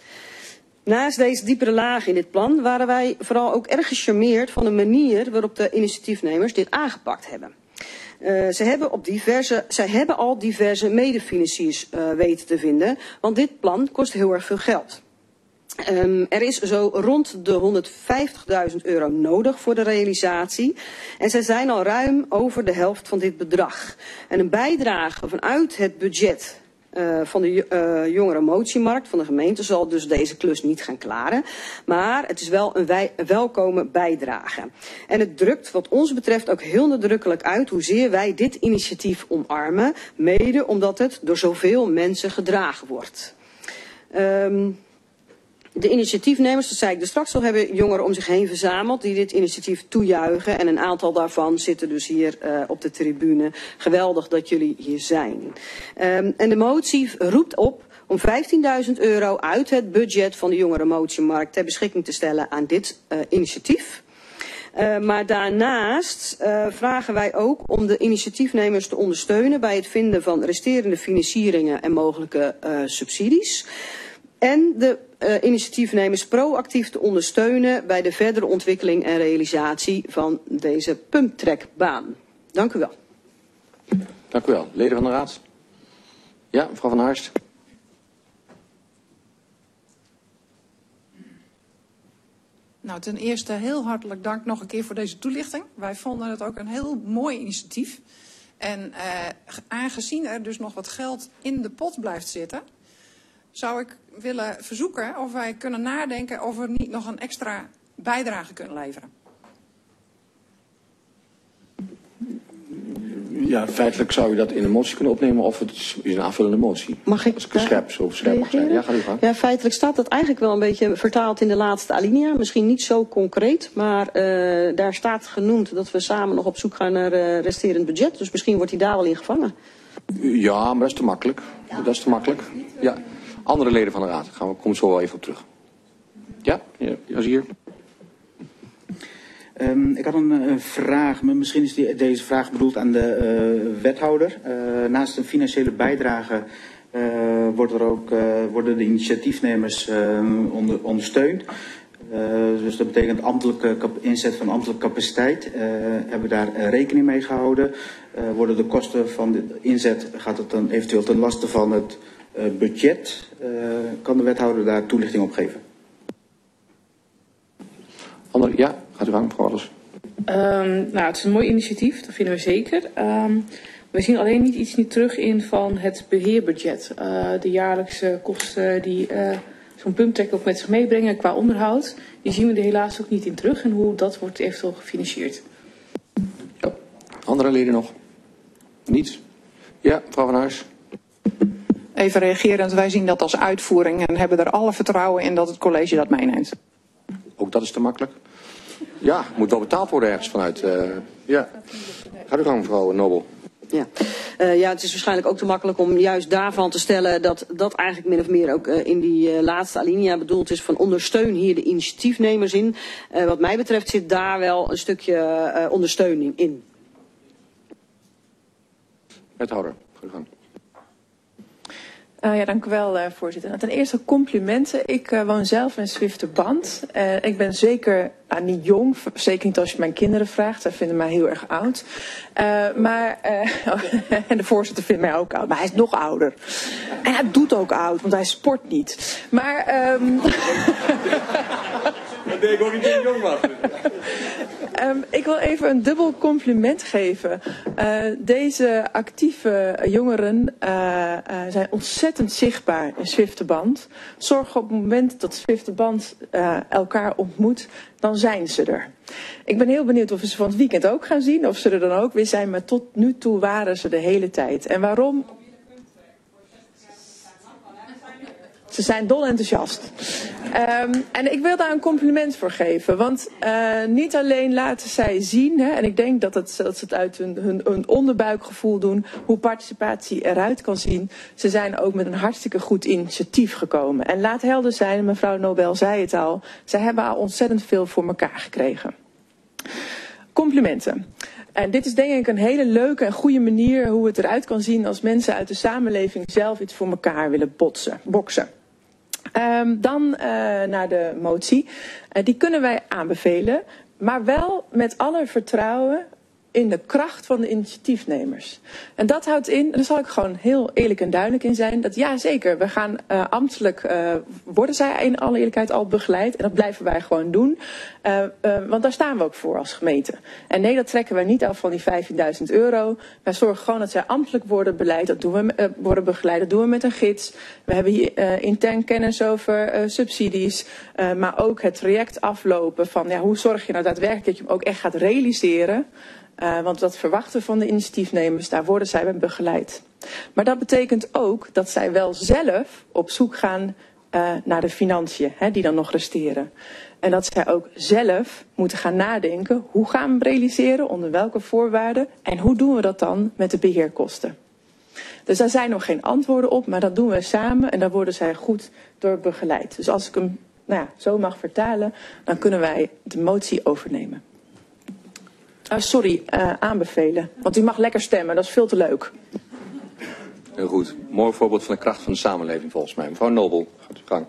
[SPEAKER 8] Naast deze diepere laag in dit plan waren wij vooral ook erg gecharmeerd van de manier waarop de initiatiefnemers dit aangepakt hebben. Uh, ze hebben op diverse, zij hebben al diverse medefinanciers uh, weten te vinden, want dit plan kost heel erg veel geld. Um, er is zo rond de honderdvijftigduizend euro nodig voor de realisatie en zij zijn al ruim over de helft van dit bedrag. En een bijdrage vanuit het budget Uh, van de uh, jongere motiemarkt van de gemeente zal dus deze klus niet gaan klaren. Maar het is wel een, wij, een welkome bijdrage. En het drukt wat ons betreft ook heel nadrukkelijk uit hoezeer wij dit initiatief omarmen. Mede omdat het door zoveel mensen gedragen wordt. Um, De initiatiefnemers, dat zei ik dus straks al, hebben jongeren om zich heen verzameld die dit initiatief toejuichen. En een aantal daarvan zitten dus hier uh, op de tribune. Geweldig dat jullie hier zijn. Um, en de motie roept op om vijftienduizend euro uit het budget van de jongere motiemarkt ter beschikking te stellen aan dit uh, initiatief. Uh, maar daarnaast uh, vragen wij ook om de initiatiefnemers te ondersteunen bij het vinden van resterende financieringen en mogelijke uh, subsidies. En de uh, initiatiefnemers proactief te ondersteunen bij de verdere ontwikkeling en realisatie van deze pumptrackbaan. Dank u wel.
[SPEAKER 1] Dank u wel. Leden van de Raad. Ja, mevrouw Van Harst.
[SPEAKER 12] Nou, ten eerste heel hartelijk dank nog een keer voor deze toelichting. Wij vonden het ook een heel mooi initiatief. En uh, aangezien er dus nog wat geld in de pot blijft zitten, zou ik willen verzoeken of wij kunnen nadenken of we niet nog een extra bijdrage kunnen leveren.
[SPEAKER 13] Ja, feitelijk zou je dat in een motie kunnen opnemen of het is een aanvullende motie.
[SPEAKER 14] Mag ik
[SPEAKER 13] Als ik scherp, zo scherp mag zijn. Ja, ga je gang.
[SPEAKER 14] Ja, feitelijk staat dat eigenlijk wel een beetje vertaald in de laatste alinea. Misschien niet zo concreet, maar uh, daar staat genoemd dat we samen nog op zoek gaan naar uh, resterend budget. Dus misschien wordt die daar wel in gevangen.
[SPEAKER 1] Ja, maar dat is te makkelijk. Ja. Dat is te makkelijk. Ja. Andere leden van de raad, gaan we komen zo wel even op terug. Ja, ja, als hier.
[SPEAKER 15] Um, ik had een uh, vraag, maar misschien is die, deze vraag bedoeld aan de uh, wethouder. Uh, naast een financiële bijdrage uh, wordt er ook, uh, worden de initiatiefnemers uh, onder, ondersteund. Uh, dus dat betekent ambtelijke inzet van ambtelijke capaciteit. Uh, hebben we daar uh, rekening mee gehouden? Uh, worden de kosten van de inzet, gaat het dan eventueel ten laste van het uh, budget? Uh, kan de wethouder daar toelichting op geven?
[SPEAKER 1] Andere, ja, gaat u gang, mevrouw Alles.
[SPEAKER 16] Um, nou, het is een mooi initiatief, dat vinden we zeker. Um, we zien alleen niet iets niet terug in van het beheerbudget. Uh, de jaarlijkse kosten die uh, zo'n pumptrek ook met zich meebrengen qua onderhoud, die zien we er helaas ook niet in terug en hoe dat wordt eventueel gefinancierd.
[SPEAKER 1] Ja. Andere leden nog? Niets? Ja, mevrouw Van Huis.
[SPEAKER 12] Even reagerend, wij zien dat als uitvoering en hebben er alle vertrouwen in dat het college dat meeneemt.
[SPEAKER 1] Ook dat is te makkelijk. Ja, moet wel betaald worden ergens vanuit. Uh, ja. Gaat u gang, mevrouw Nobel.
[SPEAKER 14] Ja. Uh, ja, het is waarschijnlijk ook te makkelijk om juist daarvan te stellen dat dat eigenlijk min of meer ook uh, in die uh, laatste alinea bedoeld is van ondersteun hier de initiatiefnemers in. Uh, wat mij betreft zit daar wel een stukje uh, ondersteuning in.
[SPEAKER 1] Wethouder, ga u gang.
[SPEAKER 17] Uh, ja, dank u wel, uh, voorzitter. Nou, ten eerste complimenten. Ik uh, woon zelf in Zwifterband. Uh, ik ben zeker uh, niet jong, zeker niet als je mijn kinderen vraagt. Zij vinden mij heel erg oud. Uh, maar, uh, en de voorzitter vindt mij ook oud, maar hij is nog ouder. En hij doet ook oud, want hij sport niet. Maar... Um...
[SPEAKER 1] Dat deed ik ook niet toen ik jong was.
[SPEAKER 17] Um, ik wil even een dubbel compliment geven. Uh, deze actieve jongeren uh, uh, zijn ontzettend zichtbaar in Zwifterband. Zorg op het moment dat Zwifterband uh, elkaar ontmoet, dan zijn ze er. Ik ben heel benieuwd of we ze van het weekend ook gaan zien, of ze er dan ook weer zijn, maar tot nu toe waren ze de hele tijd. En waarom? Ze zijn dol enthousiast. Um, en ik wil daar een compliment voor geven. Want uh, niet alleen laten zij zien, hè, en ik denk dat, het, dat ze het uit hun, hun, hun onderbuikgevoel doen, hoe participatie eruit kan zien. Ze zijn ook met een hartstikke goed initiatief gekomen. En laat helder zijn, mevrouw Nobel zei het al, zij hebben al ontzettend veel voor elkaar gekregen. Complimenten. En dit is denk ik een hele leuke en goede manier hoe het eruit kan zien als mensen uit de samenleving zelf iets voor elkaar willen botsen, boksen. Um, dan uh, naar de motie. Uh, die kunnen wij aanbevelen, maar wel met alle vertrouwen in de kracht van de initiatiefnemers. En dat houdt in, en daar zal ik gewoon heel eerlijk en duidelijk in zijn, dat ja zeker, we gaan uh, ambtelijk, uh, worden zij in alle eerlijkheid al begeleid. En dat blijven wij gewoon doen. Uh, uh, want daar staan we ook voor als gemeente. En nee, dat trekken wij niet af van die vijftienduizend euro. Wij zorgen gewoon dat zij ambtelijk worden beleid, dat doen we, uh, worden begeleid. Dat doen we met een gids. We hebben hier uh, intern kennis over uh, subsidies. Uh, maar ook het traject aflopen van ja, hoe zorg je nou daadwerkelijk dat je hem ook echt gaat realiseren. Uh, want dat verwachten we van de initiatiefnemers, daar worden zij bij begeleid. Maar dat betekent ook dat zij wel zelf op zoek gaan uh, naar de financiën, hè, die dan nog resteren. En dat zij ook zelf moeten gaan nadenken, hoe gaan we hem realiseren, onder welke voorwaarden en hoe doen we dat dan met de beheerkosten. Dus daar zijn nog geen antwoorden op, maar dat doen we samen en daar worden zij goed door begeleid. Dus als ik hem nou ja, zo mag vertalen, dan kunnen wij de motie overnemen. Uh, sorry, uh, aanbevelen. Want u mag lekker stemmen, dat is veel te leuk.
[SPEAKER 1] Heel goed. Mooi voorbeeld van de kracht van de samenleving volgens mij. Mevrouw Nobel, gaat u gang.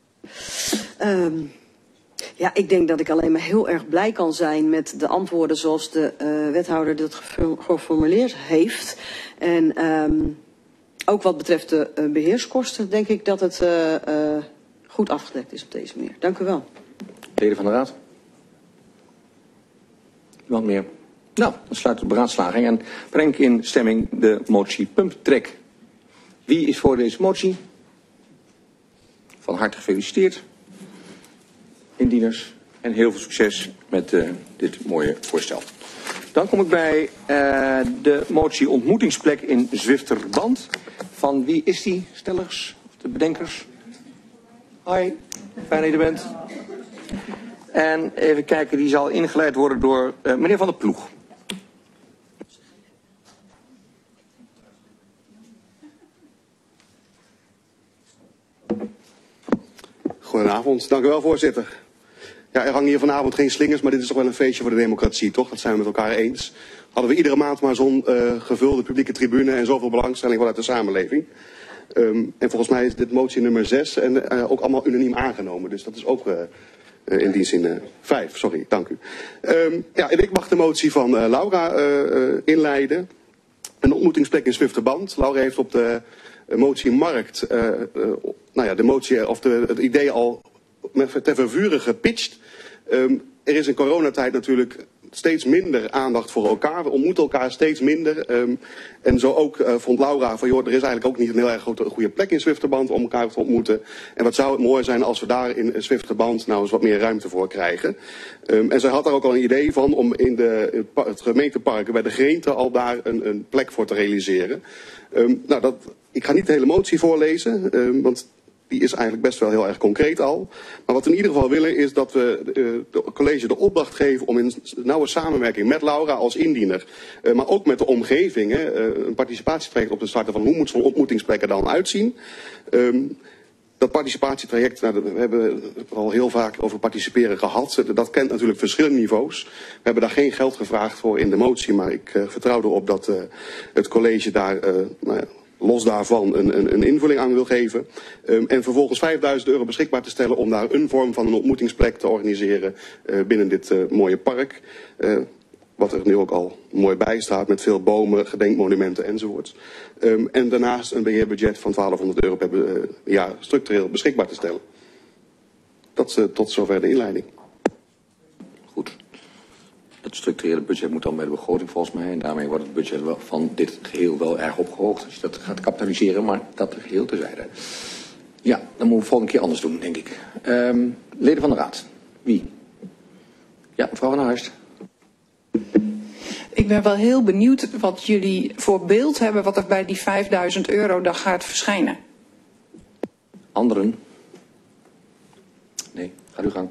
[SPEAKER 14] Um, ja, ik denk dat ik alleen maar heel erg blij kan zijn met de antwoorden zoals de uh, wethouder dit geformuleerd heeft. En um, ook wat betreft de uh, beheerskosten denk ik dat het uh, uh, goed afgedekt is op deze manier. Dank u wel.
[SPEAKER 1] Leden van de Raad. Iemand meer? Nou, dan sluit de beraadslaging en breng ik in stemming de motie pumptrek. Wie is voor deze motie? Van harte gefeliciteerd, indieners. En heel veel succes met uh, dit mooie voorstel. Dan kom ik bij uh, de motie ontmoetingsplek in Zwifterband. Van wie is die, stellers of de bedenkers? Hoi, fijn dat je er bent. En even kijken, die zal ingeleid worden door uh, meneer Van der Ploeg.
[SPEAKER 11] Goedenavond, dank u wel, voorzitter. Ja, er hangen hier vanavond geen slingers, maar dit is toch wel een feestje voor de democratie, toch? Dat zijn we met elkaar eens. Hadden we iedere maand maar zo'n uh, gevulde publieke tribune en zoveel belangstelling vanuit de samenleving. Um, en volgens mij is dit motie nummer zes en uh, ook allemaal unaniem aangenomen. Dus dat is ook uh, uh, in die zin uh, vijf, sorry, dank u. Um, ja, en ik mag de motie van uh, Laura uh, uh, inleiden. Een ontmoetingsplek in Zwifterband. Laura heeft op de uh, motie Markt, uh, uh, nou ja, de motie of de, het idee al met ter vervuren gepitcht. Um, er is in coronatijd natuurlijk steeds minder aandacht voor elkaar. We ontmoeten elkaar steeds minder. Um, en zo ook uh, vond Laura van, joh, er is eigenlijk ook niet een heel erg grote, goede plek in Zwifterband om elkaar te ontmoeten. En wat zou het mooi zijn als we daar in Zwifterband nou eens wat meer ruimte voor krijgen. Um, en zij had daar ook al een idee van om in de, het gemeentepark bij de Greente al daar een, een plek voor te realiseren. Um, nou, dat, ik ga niet de hele motie voorlezen, um, want die is eigenlijk best wel heel erg concreet al. Maar wat we in ieder geval willen is dat we het college de opdracht geven om in nauwe samenwerking met Laura als indiener, uh, maar ook met de omgeving, hè, uh, een participatietraject op te starten van hoe moet zo'n ontmoetingsplek er dan uitzien. Um, dat participatietraject, nou, we hebben het al heel vaak over participeren gehad. Dat kent natuurlijk verschillende niveaus. We hebben daar geen geld gevraagd voor in de motie, maar ik uh, vertrouw erop dat uh, het college daar uh, nou ja, los daarvan een, een, een invulling aan wil geven. Um, en vervolgens vijfduizend euro beschikbaar te stellen om daar een vorm van een ontmoetingsplek te organiseren uh, binnen dit uh, mooie park. Uh, wat er nu ook al mooi bij staat met veel bomen, gedenkmonumenten enzovoorts. Um, en daarnaast een beheerbudget van twaalfhonderd euro per uh, jaar structureel beschikbaar te stellen. Dat uh, tot zover de inleiding.
[SPEAKER 1] Goed. Het structurele budget moet dan bij de begroting volgens mij. En daarmee wordt het budget wel van dit geheel wel erg opgehoogd. Als je dat gaat kapitaliseren, maar dat geheel terzijde. Ja, dan moeten we volgende keer anders doen, denk ik. Um, leden van de raad. Wie? Ja, mevrouw Van Aarst.
[SPEAKER 12] Ik ben wel heel benieuwd wat jullie voor beeld hebben wat er bij die vijfduizend euro dan gaat verschijnen.
[SPEAKER 1] Anderen? Nee, ga uw gang.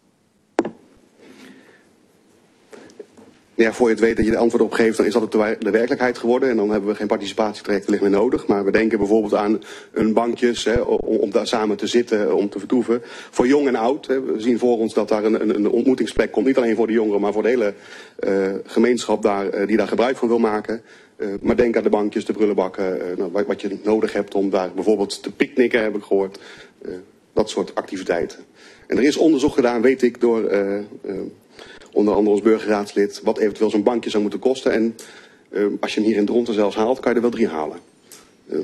[SPEAKER 11] Ja, voor je het weet dat je de antwoord op geeft, dan is dat het de werkelijkheid geworden. En dan hebben we geen participatietraject meer nodig. Maar we denken bijvoorbeeld aan een bankjes, hè, om, om daar samen te zitten, om te vertoeven. Voor jong en oud. Hè. We zien voor ons dat daar een, een, een ontmoetingsplek komt. Niet alleen voor de jongeren, maar voor de hele uh, gemeenschap daar, uh, die daar gebruik van wil maken. Uh, maar denk aan de bankjes, de prullenbakken, uh, nou, wat, wat je nodig hebt om daar bijvoorbeeld te picknicken, heb ik gehoord. Uh, dat soort activiteiten. En er is onderzoek gedaan, weet ik, door Uh, uh, onder andere als burgerraadslid, wat eventueel zo'n bankje zou moeten kosten. En uh, als je hem hier in Dronten zelfs haalt, kan je er wel drie halen. Uh.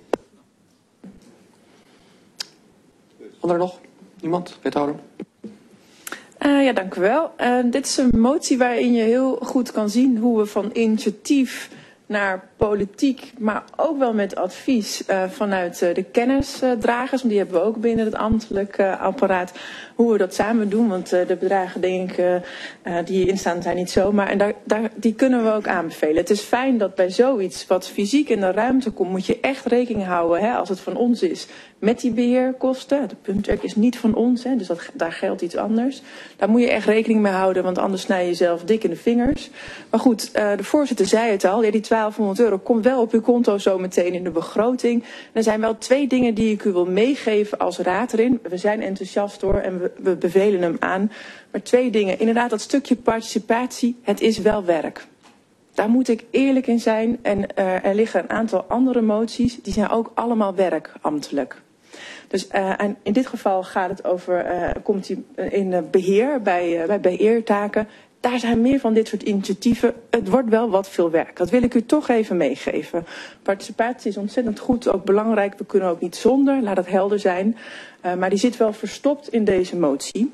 [SPEAKER 1] Anderen nog? Niemand? Wethouder?
[SPEAKER 17] Uh, ja, dank u wel. Uh, dit is een motie waarin je heel goed kan zien hoe we van initiatief naar politiek, maar ook wel met advies uh, vanuit uh, de kennisdragers, want die hebben we ook binnen het ambtelijk uh, apparaat, hoe we dat samen doen. Want uh, de bedragen, denk ik, uh, uh, die hierin staan, zijn niet zomaar. En daar, daar, die kunnen we ook aanbevelen. Het is fijn dat bij zoiets wat fysiek in de ruimte komt, moet je echt rekening houden, hè, als het van ons is, met die beheerkosten. De puntwerk is niet van ons, hè, dus dat, daar geldt iets anders. Daar moet je echt rekening mee houden, want anders snij je jezelf dik in de vingers. Maar goed, uh, de voorzitter zei het al, ja, die twaalfhonderd euro komt wel op uw konto zo meteen in de begroting. Er zijn wel twee dingen die ik u wil meegeven als raad erin. We zijn enthousiast hoor en we, we bevelen hem aan. Maar twee dingen. Inderdaad, dat stukje participatie, het is wel werk. Daar moet ik eerlijk in zijn. En uh, er liggen een aantal andere moties, die zijn ook allemaal werk, ambtelijk. Dus uh, en in dit geval gaat het over, uh, komt hij in uh, beheer, bij, uh, bij beheertaken. Daar zijn meer van dit soort initiatieven. Het wordt wel wat veel werk. Dat wil ik u toch even meegeven. Participatie is ontzettend goed, ook belangrijk. We kunnen ook niet zonder, laat het helder zijn. Uh, maar die zit wel verstopt in deze motie.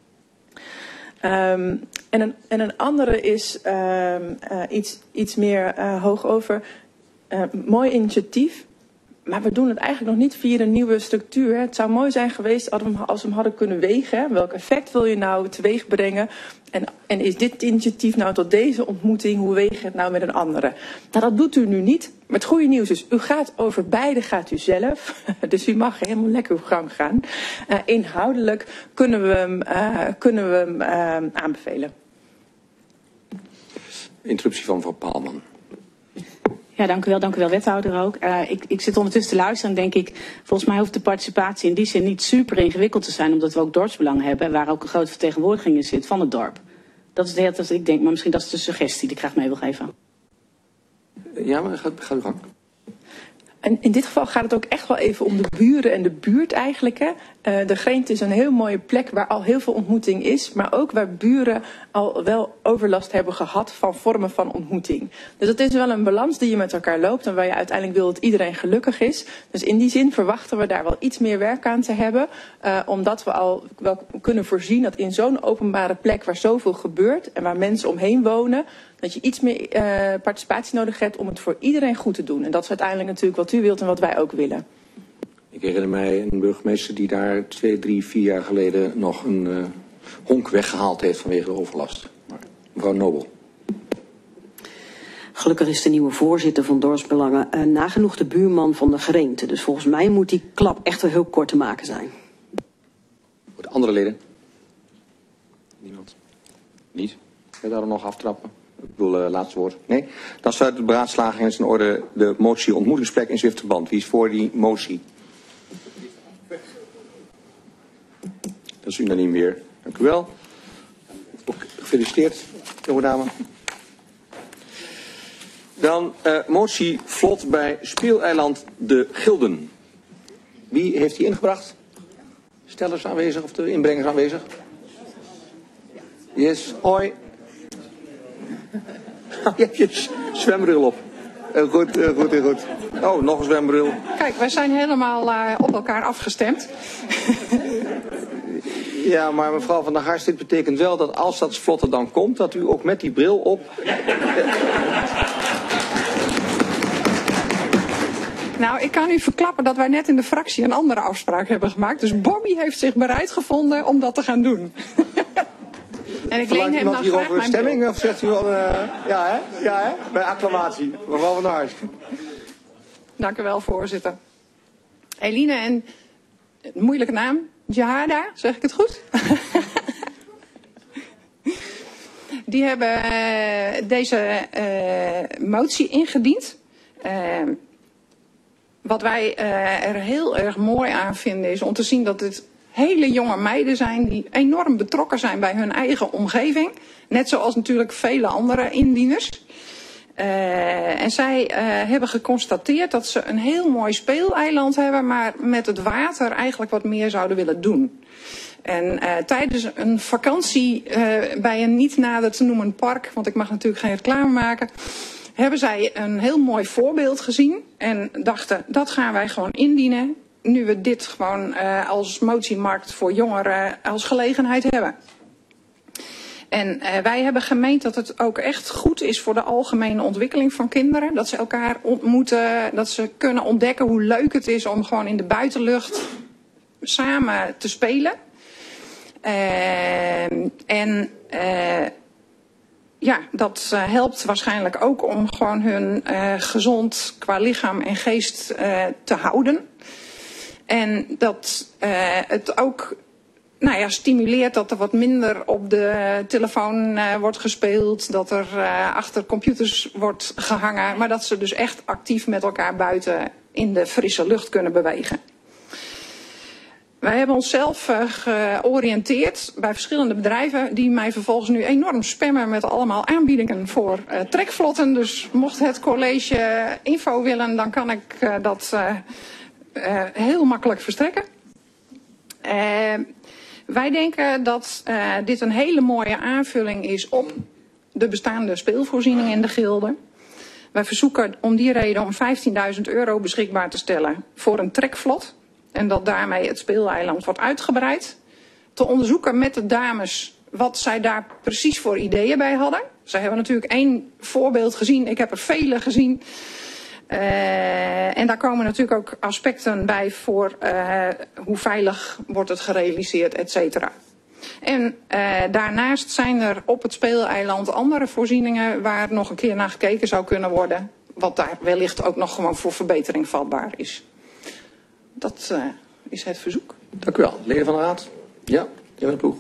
[SPEAKER 17] Um, en, een, en een andere is uh, uh, iets, iets meer uh, hoog over. Uh, mooi initiatief. maar we doen het eigenlijk nog niet via een nieuwe structuur. Het zou mooi zijn geweest als we hem, als we hem hadden kunnen wegen. Welk effect wil je nou teweeg brengen? En, en is dit initiatief nou tot deze ontmoeting, hoe weeg je het nou met een andere? Nou, dat doet u nu niet. Maar het goede nieuws is, u gaat over beide gaat u zelf. Dus u mag helemaal lekker uw gang gaan. Uh, inhoudelijk kunnen we hem, uh, kunnen we hem uh, aanbevelen.
[SPEAKER 1] Interruptie van mevrouw Paalman.
[SPEAKER 5] Ja, dank u wel. Dank u wel, wethouder ook. Uh, ik, ik zit ondertussen te luisteren en denk ik, volgens mij hoeft de participatie in die zin niet super ingewikkeld te zijn, omdat we ook dorpsbelang hebben, waar ook een grote vertegenwoordiging in zit van het dorp. Dat is de hele tijd, ik denk, maar misschien dat is de suggestie die ik graag mee wil geven.
[SPEAKER 1] Ja, maar ga, ga uw gang.
[SPEAKER 17] En in dit geval gaat het ook echt wel even om de buren en de buurt eigenlijk. Hè. Uh, de Greent is een heel mooie plek waar al heel veel ontmoeting is. Maar ook waar buren al wel overlast hebben gehad van vormen van ontmoeting. Dus het is wel een balans die je met elkaar loopt. En waar je uiteindelijk wil dat iedereen gelukkig is. Dus in die zin verwachten we daar wel iets meer werk aan te hebben. Uh, omdat we al wel kunnen voorzien dat in zo'n openbare plek waar zoveel gebeurt. En waar mensen omheen wonen. Dat je iets meer uh, participatie nodig hebt om het voor iedereen goed te doen. En dat is uiteindelijk natuurlijk wat u wilt en wat wij ook willen.
[SPEAKER 13] Ik herinner mij een burgemeester die daar twee, drie, vier jaar geleden nog een uh, honk weggehaald heeft vanwege de overlast. Maar, mevrouw Nobel.
[SPEAKER 14] Gelukkig is de nieuwe voorzitter van Dorpsbelangen uh, nagenoeg de buurman van de gemeente. Dus volgens mij moet die klap echt wel heel kort te maken zijn.
[SPEAKER 1] Goed, andere leden? Niemand? Niet? Wil je daar nog aftrappen? Ik bedoel, uh, laatste woord. Nee? Dan sluit de beraadslaging en is in orde de motie ontmoetingsplek in Zwifterband. Wie is voor die motie? Dat is unaniem weer. Dank u wel. Ook gefeliciteerd, jonge dame. Dan uh, motie vlot bij Speeleiland De Gilden. Wie heeft die ingebracht? Stellers aanwezig of de inbrengers aanwezig? Yes, hoi. Je hebt je zwembril op. Heel goed, heel goed, heel goed. Oh, nog een zwembril.
[SPEAKER 12] Kijk, wij zijn helemaal uh, op elkaar afgestemd.
[SPEAKER 1] Ja, maar mevrouw Van der Harst, dit betekent wel dat als dat vlotte dan komt, dat u ook met die bril op...
[SPEAKER 12] Nou, ik kan u verklappen dat wij net in de fractie een andere afspraak hebben gemaakt. Dus Bobby heeft zich bereid gevonden om dat te gaan doen. En ik leen hem dan
[SPEAKER 1] hier
[SPEAKER 12] graag
[SPEAKER 1] over
[SPEAKER 12] mijn
[SPEAKER 1] stemming
[SPEAKER 12] bril.
[SPEAKER 1] of zegt u wel... Uh, ja, hè? Ja, hè? Bij acclamatie. Mevrouw Van der Harst.
[SPEAKER 12] Dank u wel, voorzitter. Eline en... Moeilijke naam. Jahada, zeg ik het goed? Die hebben uh, deze uh, motie ingediend. Uh, wat wij uh, er heel erg mooi aan vinden is om te zien dat het hele jonge meiden zijn die enorm betrokken zijn bij hun eigen omgeving. Net zoals natuurlijk vele andere indieners. Uh, en zij uh, hebben geconstateerd dat ze een heel mooi speeleiland hebben, maar met het water eigenlijk wat meer zouden willen doen. En uh, tijdens een vakantie uh, bij een niet nader te noemen park, want ik mag natuurlijk geen reclame maken, hebben zij een heel mooi voorbeeld gezien en dachten dat gaan wij gewoon indienen, nu we dit gewoon uh, als motiemarkt voor jongeren als gelegenheid hebben. En uh, wij hebben gemeend dat het ook echt goed is voor de algemene ontwikkeling van kinderen. Dat ze elkaar ontmoeten, dat ze kunnen ontdekken hoe leuk het is om gewoon in de buitenlucht samen te spelen. Uh, en uh, ja, dat uh, helpt waarschijnlijk ook om gewoon hun uh, gezond qua lichaam en geest uh, te houden. En dat uh, het ook... Nou ja, stimuleert dat er wat minder op de telefoon uh, wordt gespeeld, dat er uh, achter computers wordt gehangen, maar dat ze dus echt actief met elkaar buiten in de frisse lucht kunnen bewegen. Wij hebben onszelf uh, georiënteerd bij verschillende bedrijven die mij vervolgens nu enorm spammen met allemaal aanbiedingen voor uh, trekvlotten. Dus mocht het college info willen, dan kan ik uh, dat uh, uh, heel makkelijk verstrekken. Uh, Wij denken dat uh, dit een hele mooie aanvulling is op de bestaande speelvoorziening in de Gilde. Wij verzoeken om die reden om vijftienduizend euro beschikbaar te stellen voor een trekvlot. En dat daarmee het speeleiland wordt uitgebreid. Te onderzoeken met de dames wat zij daar precies voor ideeën bij hadden. Zij hebben natuurlijk één voorbeeld gezien, ik heb er vele gezien. Uh, en daar komen natuurlijk ook aspecten bij voor uh, hoe veilig wordt het gerealiseerd, et cetera. En uh, daarnaast zijn er op het speeleiland andere voorzieningen waar nog een keer naar gekeken zou kunnen worden. Wat daar wellicht ook nog gewoon voor verbetering vatbaar is. Dat uh, is het verzoek.
[SPEAKER 1] Dank u wel. Leden van de Raad? Ja, de heer Ploeg.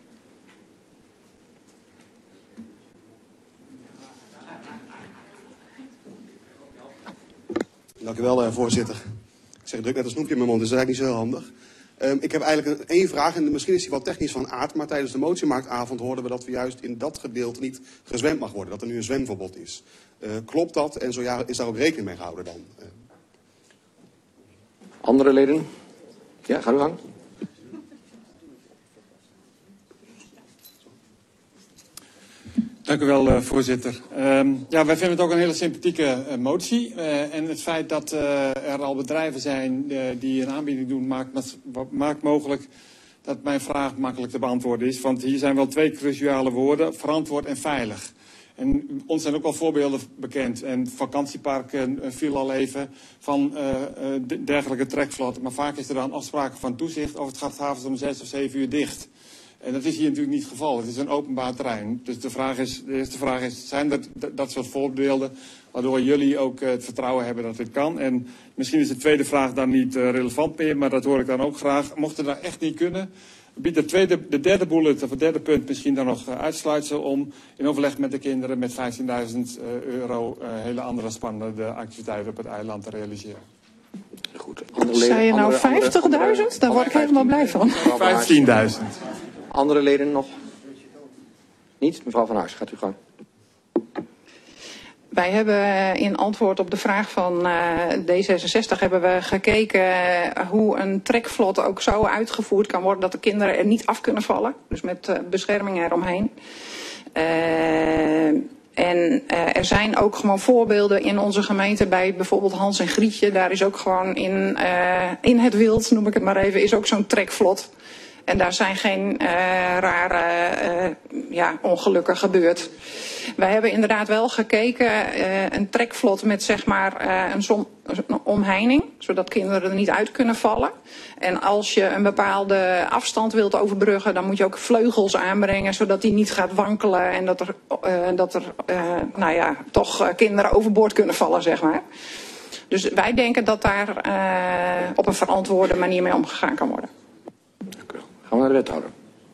[SPEAKER 11] Dank u wel, voorzitter. Ik zeg druk net een snoepje in mijn mond, dus dat is eigenlijk niet zo heel handig. Um, ik heb eigenlijk een, één vraag, en misschien is die wel technisch van aard, maar tijdens de motiemarktavond hoorden we dat we juist in dat gedeelte niet gezwemd mag worden, dat er nu een zwemverbod is. Uh, klopt dat en zo ja, is daar ook rekening mee gehouden dan? Uh.
[SPEAKER 1] Andere leden? Ja, ga uw gang.
[SPEAKER 2] Dank u wel, uh, voorzitter. Um, ja, wij vinden het ook een hele sympathieke uh, motie. Uh, en het feit dat uh, er al bedrijven zijn uh, die een aanbieding doen, maakt, maakt mogelijk dat mijn vraag makkelijk te beantwoorden is. Want hier zijn wel twee cruciale woorden, verantwoord en veilig. En ons zijn ook al voorbeelden bekend. En vakantieparken uh, viel al even van uh, uh, dergelijke trekvlotten. Maar vaak is er dan afspraken van toezicht of het gaat s'avonds om zes of zeven uur dicht. En dat is hier natuurlijk niet het geval. Het is een openbaar terrein. Dus de, vraag is, de eerste vraag is, zijn er dat soort voorbeelden waardoor jullie ook uh, het vertrouwen hebben dat dit kan? En misschien is de tweede vraag dan niet uh, relevant meer, maar dat hoor ik dan ook graag. Mocht het dat echt niet kunnen, biedt de, tweede, de derde bullet, of het derde punt misschien dan nog uh, uitsluitsel om in overleg met de kinderen met vijftienduizend euro uh, hele andere spannende activiteiten op het eiland te realiseren.
[SPEAKER 1] Goed.
[SPEAKER 12] Zei je nou vijftigduizend? Daar word ik helemaal blij van.
[SPEAKER 2] vijftienduizend.
[SPEAKER 1] Andere leden nog? Niet? Mevrouw Van Huis, gaat u gang.
[SPEAKER 12] Wij hebben in antwoord op de vraag van uh, D zesenzestig hebben we gekeken uh, hoe een trekvlot ook zo uitgevoerd kan worden dat de kinderen er niet af kunnen vallen. Dus met uh, bescherming eromheen. Uh, En uh, er zijn ook gewoon voorbeelden in onze gemeente bij bijvoorbeeld Hans en Grietje. Daar is ook gewoon in, uh, in het wild, noem ik het maar even, is ook zo'n trekvlot. En daar zijn geen uh, rare uh, ja, ongelukken gebeurd. Wij hebben inderdaad wel gekeken, uh, een trekvlot met zeg maar uh, een, som, een omheining, zodat kinderen er niet uit kunnen vallen. En als je een bepaalde afstand wilt overbruggen, dan moet je ook vleugels aanbrengen, zodat die niet gaat wankelen en dat er, uh, dat er uh, nou ja, toch uh, kinderen overboord kunnen vallen, zeg maar. Dus wij denken dat daar uh, op een verantwoorde manier mee omgegaan kan worden.
[SPEAKER 1] Gaan we naar de wethouder.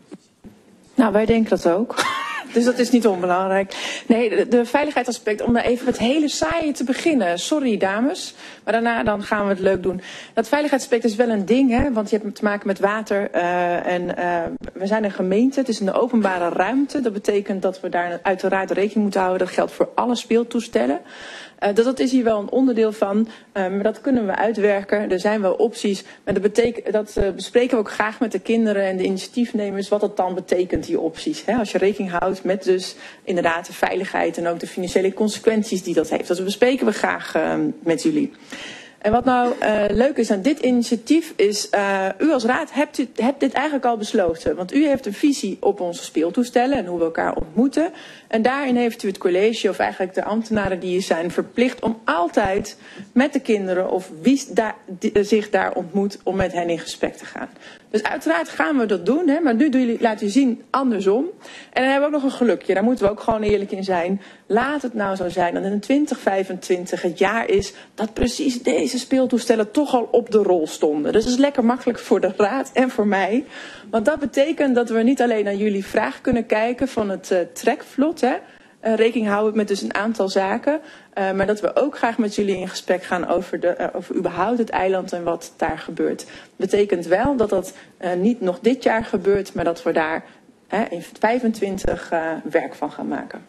[SPEAKER 17] Nou, wij denken dat ook. Dus dat is niet onbelangrijk. Nee, de, de veiligheidsaspect, om daar even het hele saaie te beginnen. Sorry dames, maar daarna dan gaan we het leuk doen. Dat veiligheidsaspect is wel een ding, hè, want je hebt te maken met water. Uh, en uh, we zijn een gemeente, het is een openbare ruimte. Dat betekent dat we daar uiteraard rekening moeten houden. Dat geldt voor alle speeltoestellen. Uh, dat, dat is hier wel een onderdeel van, uh, maar dat kunnen we uitwerken. Er zijn wel opties, maar dat, betekent, dat uh, bespreken we ook graag met de kinderen en de initiatiefnemers, wat dat dan betekent, die opties. Hè? Als je rekening houdt met dus inderdaad de veiligheid en ook de financiële consequenties die dat heeft. Dat bespreken we graag uh, met jullie. En wat nou uh, leuk is aan dit initiatief is, uh, u als raad hebt, u, hebt dit eigenlijk al besloten. Want u heeft een visie op onze speeltoestellen en hoe we elkaar ontmoeten. En daarin heeft u het college of eigenlijk de ambtenaren die hier zijn verplicht om altijd met de kinderen of wie daar, die, zich daar ontmoet om met hen in gesprek te gaan. Dus uiteraard gaan we dat doen, hè, maar nu doen jullie, laten u zien andersom. En dan hebben we ook nog een gelukje, daar moeten we ook gewoon eerlijk in zijn. Laat het nou zo zijn dat in twintig vijfentwintig het jaar is dat precies deze speeltoestellen toch al op de rol stonden. Dus dat is lekker makkelijk voor de raad en voor mij. Want dat betekent dat we niet alleen naar jullie vraag kunnen kijken van het uh, trekvlot, hè, uh, rekening houden met dus een aantal zaken. Uh, maar dat we ook graag met jullie in gesprek gaan over, de, uh, over überhaupt het eiland en wat daar gebeurt. Betekent wel dat dat uh, niet nog dit jaar gebeurt, maar dat we daar uh, in vijfentwintig uh, werk van gaan maken.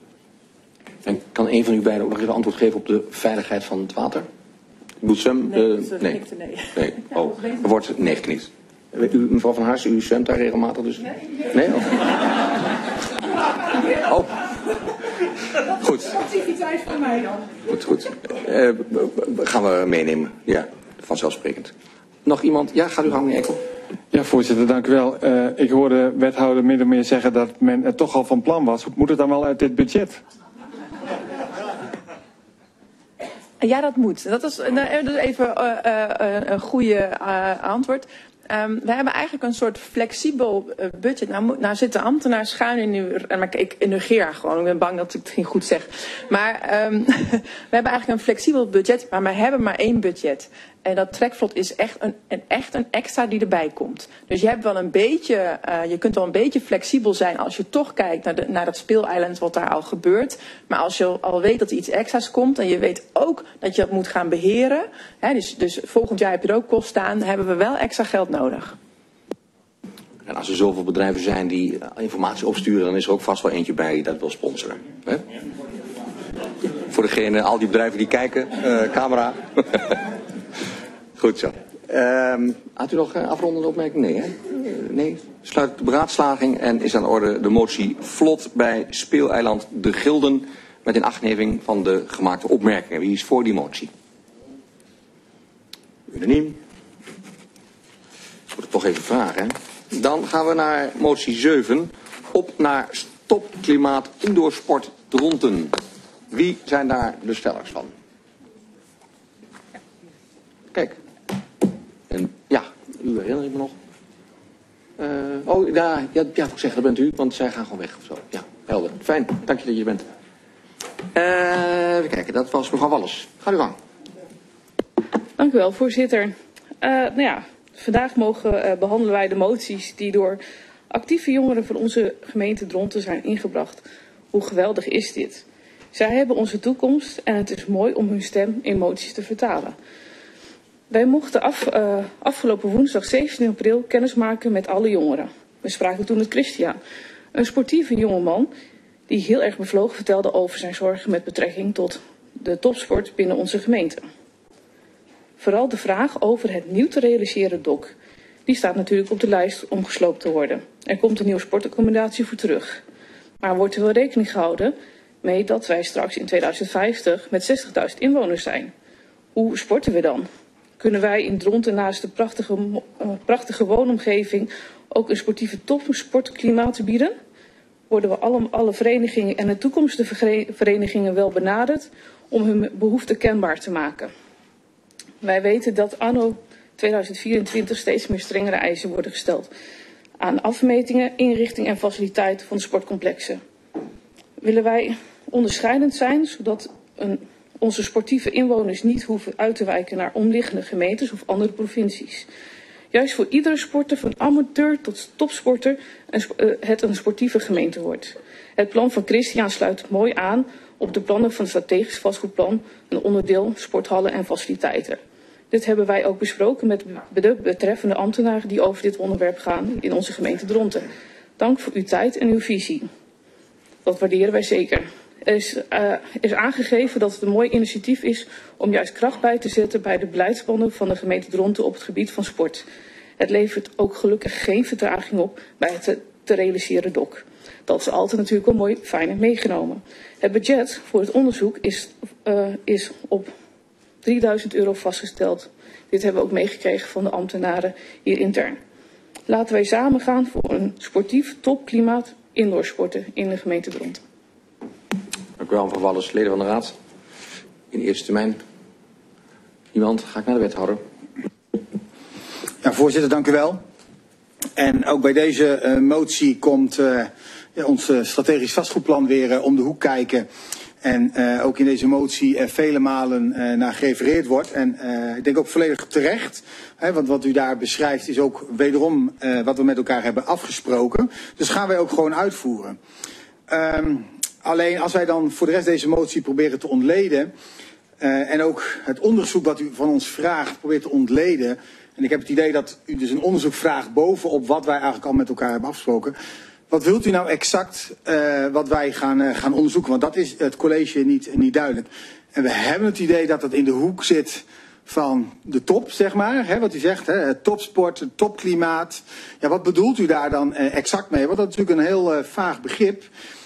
[SPEAKER 1] En kan een van u beiden ook nog even antwoord geven op de veiligheid van het water? Moet zwem?
[SPEAKER 17] Nee,
[SPEAKER 1] uh,
[SPEAKER 17] nee.
[SPEAKER 1] nee.
[SPEAKER 17] nee.
[SPEAKER 1] nee. Oh, er wordt nee geknikt. U, mevrouw Van Haars, u zwemt daar regelmatig dus? Nee. Nee? Oh. oh. Goed.
[SPEAKER 12] Activiteit voor mij dan.
[SPEAKER 1] Goed, goed. Uh, gaan we meenemen. Ja, vanzelfsprekend. Nog iemand? Ja, gaat u gang, meneer Ekkel.
[SPEAKER 2] Ja, voorzitter, dank u wel. Uh, ik hoorde wethouder min of meer zeggen dat men er toch al van plan was. Moet het dan wel uit dit budget?
[SPEAKER 17] Ja, dat moet. Dat is, uh, dus even uh, uh, een goede uh, antwoord. Um, we hebben eigenlijk een soort flexibel uh, budget. Nou, nou zit de ambtenaar schuin in uw... Maar ik, ik negeer gewoon, ik ben bang dat ik het niet goed zeg. Maar um, we hebben eigenlijk een flexibel budget, maar we hebben maar één budget. En dat trekvlot is echt een, een, echt een extra die erbij komt. Dus je hebt wel een beetje, uh, je kunt wel een beetje flexibel zijn als je toch kijkt naar, de, naar dat speeleiland wat daar al gebeurt. Maar als je al weet dat er iets extra's komt en je weet ook dat je dat moet gaan beheren. Hè, dus, dus volgend jaar heb je er ook kost staan, hebben we wel extra geld nodig.
[SPEAKER 13] En als er zoveel bedrijven zijn die informatie opsturen, dan is er ook vast wel eentje bij die dat wil sponsoren. Hè? Voor degene, al die bedrijven die kijken, uh, camera. Goed zo. Um, had u nog uh, afrondende opmerking? Nee, hè? Uh, nee. Sluit de beraadslaging en is aan de orde de motie Vlot bij Speeleiland De Gilden met inachtneming van de gemaakte opmerkingen. Wie is voor die motie? Unaniem. Ik moet het toch even vragen, hè? Dan gaan we naar motie zeven. Op naar Stop Klimaat Indoorsport Dronten. Wie zijn daar de stellers van? Kijk. En ja, u herinnert me nog. Uh, oh, ja, ja, ja, ik zeg, dat bent u, want zij gaan gewoon weg of zo. Ja, helder. Fijn, dank je dat je er bent. Uh, even kijken, dat was mevrouw Wallis. Ga u gang.
[SPEAKER 16] Dank u wel, voorzitter. Uh, nou ja, vandaag mogen uh, behandelen wij de moties die door actieve jongeren van onze gemeente Dronten zijn ingebracht. Hoe geweldig is dit? Zij hebben onze toekomst en het is mooi om hun stem in moties te vertalen. Wij mochten af, uh, afgelopen woensdag zeventien april kennis maken met alle jongeren. We spraken toen met Christian, een sportieve jongeman die heel erg bevlogen vertelde over zijn zorgen met betrekking tot de topsport binnen onze gemeente. Vooral de vraag over het nieuw te realiseren D O C. Die staat natuurlijk op de lijst om gesloopt te worden. Er komt een nieuwe sportaccommodatie voor terug. Maar wordt er wel rekening gehouden mee dat wij straks in tweeduizend vijftig met zestigduizend inwoners zijn? Hoe sporten we dan? Kunnen wij in Dronten naast de prachtige, uh, prachtige woonomgeving ook een sportieve topsportklimaat bieden? Worden we alle, alle verenigingen en de toekomstige verenigingen wel benaderd om hun behoeften kenbaar te maken? Wij weten dat anno tweeduizend vierentwintig steeds meer strengere eisen worden gesteld aan afmetingen, inrichting en faciliteiten van de sportcomplexen. Willen wij onderscheidend zijn, zodat een, onze sportieve inwoners niet hoeven uit te wijken naar omliggende gemeentes of andere provincies? Juist voor iedere sporter, van amateur tot topsporter, een, uh, het een sportieve gemeente wordt. Het plan van Christian sluit mooi aan op de plannen van het strategisch vastgoedplan, een onderdeel sporthallen en faciliteiten. Dit hebben wij ook besproken met de betreffende ambtenaren die over dit onderwerp gaan in onze gemeente Dronten. Dank voor uw tijd en uw visie. Dat waarderen wij zeker. Er is, uh, is aangegeven dat het een mooi initiatief is om juist kracht bij te zetten bij de beleidsplannen van de gemeente Dronten op het gebied van sport. Het levert ook gelukkig geen vertraging op bij het te, te realiseren D O C. Dat is altijd natuurlijk wel mooi fijn en meegenomen. Het budget voor het onderzoek is, uh, is op drieduizend euro vastgesteld. Dit hebben we ook meegekregen van de ambtenaren hier intern. Laten wij samen gaan voor een sportief topklimaat indoorsporten in de gemeente Dronten.
[SPEAKER 13] Dank u wel, mevrouw Wallis, leden van de Raad. In de eerste termijn. Niemand, ga ik naar de wethouder.
[SPEAKER 4] Ja, voorzitter, dank u wel. En ook bij deze uh, motie komt uh, ja, ons uh, strategisch vastgoedplan weer uh, om de hoek kijken. En uh, ook in deze motie uh, vele malen uh, naar gerefereerd wordt. En uh, ik denk ook volledig terecht. Hè, want wat u daar beschrijft is ook wederom uh, wat we met elkaar hebben afgesproken. Dus gaan wij ook gewoon uitvoeren. Um, alleen als wij dan voor de rest deze motie proberen te ontleden. Uh, en ook het onderzoek wat u van ons vraagt probeert te ontleden. En ik heb het idee dat u dus een onderzoek vraagt bovenop wat wij eigenlijk al met elkaar hebben afgesproken. Wat wilt u nou exact uh, wat wij gaan, uh, gaan onderzoeken? Want dat is het college niet, niet duidelijk. En we hebben het idee dat dat in de hoek zit van de top, zeg maar. Hè, wat u zegt, hè, topsport, het topklimaat. Ja, wat bedoelt u daar dan uh, exact mee? Want dat is natuurlijk een heel uh, vaag begrip.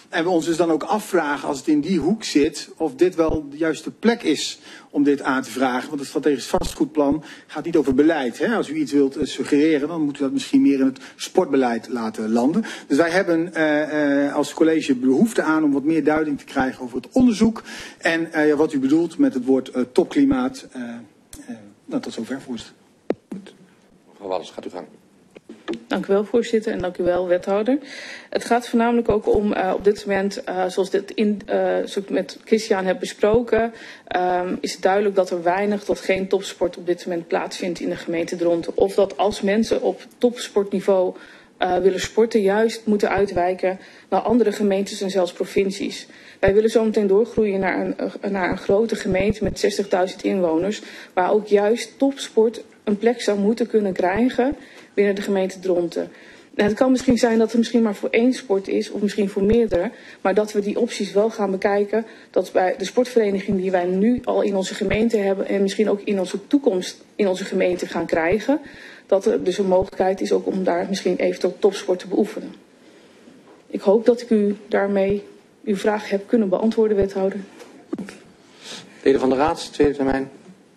[SPEAKER 4] En we ons dus dan ook afvragen, als het in die hoek zit, of dit wel de juiste plek is om dit aan te vragen. Want het strategisch vastgoedplan gaat niet over beleid. Hè? Als u iets wilt uh, suggereren, dan moet u dat misschien meer in het sportbeleid laten landen. Dus wij hebben uh, uh, als college behoefte aan om wat meer duiding te krijgen over het onderzoek. En uh, ja, wat u bedoelt met het woord uh, topklimaat. Uh, uh, nou, tot zover, voorzitter.
[SPEAKER 13] Mevrouw Wallis, gaat u gang.
[SPEAKER 16] Dank u wel, voorzitter, en dank u wel, wethouder. Het gaat voornamelijk ook om uh, op dit moment, uh, zoals, dit in, uh, zoals ik met Christian heb besproken, um, is het duidelijk dat er weinig tot geen topsport op dit moment plaatsvindt in de gemeente Dronten. Of dat als mensen op topsportniveau uh, willen sporten, juist moeten uitwijken naar andere gemeentes en zelfs provincies. Wij willen zo meteen doorgroeien naar een, naar een grote gemeente met zestigduizend inwoners, waar ook juist topsport een plek zou moeten kunnen krijgen binnen de gemeente Dronten. En het kan misschien zijn dat het misschien maar voor één sport is, of misschien voor meerdere, maar dat we die opties wel gaan bekijken, dat bij de sportvereniging die wij nu al in onze gemeente hebben en misschien ook in onze toekomst in onze gemeente gaan krijgen, dat er dus een mogelijkheid is ook om daar misschien eventueel topsport te beoefenen. Ik hoop dat ik u daarmee uw vraag heb kunnen beantwoorden, wethouder.
[SPEAKER 13] Leden van de Raad, tweede termijn.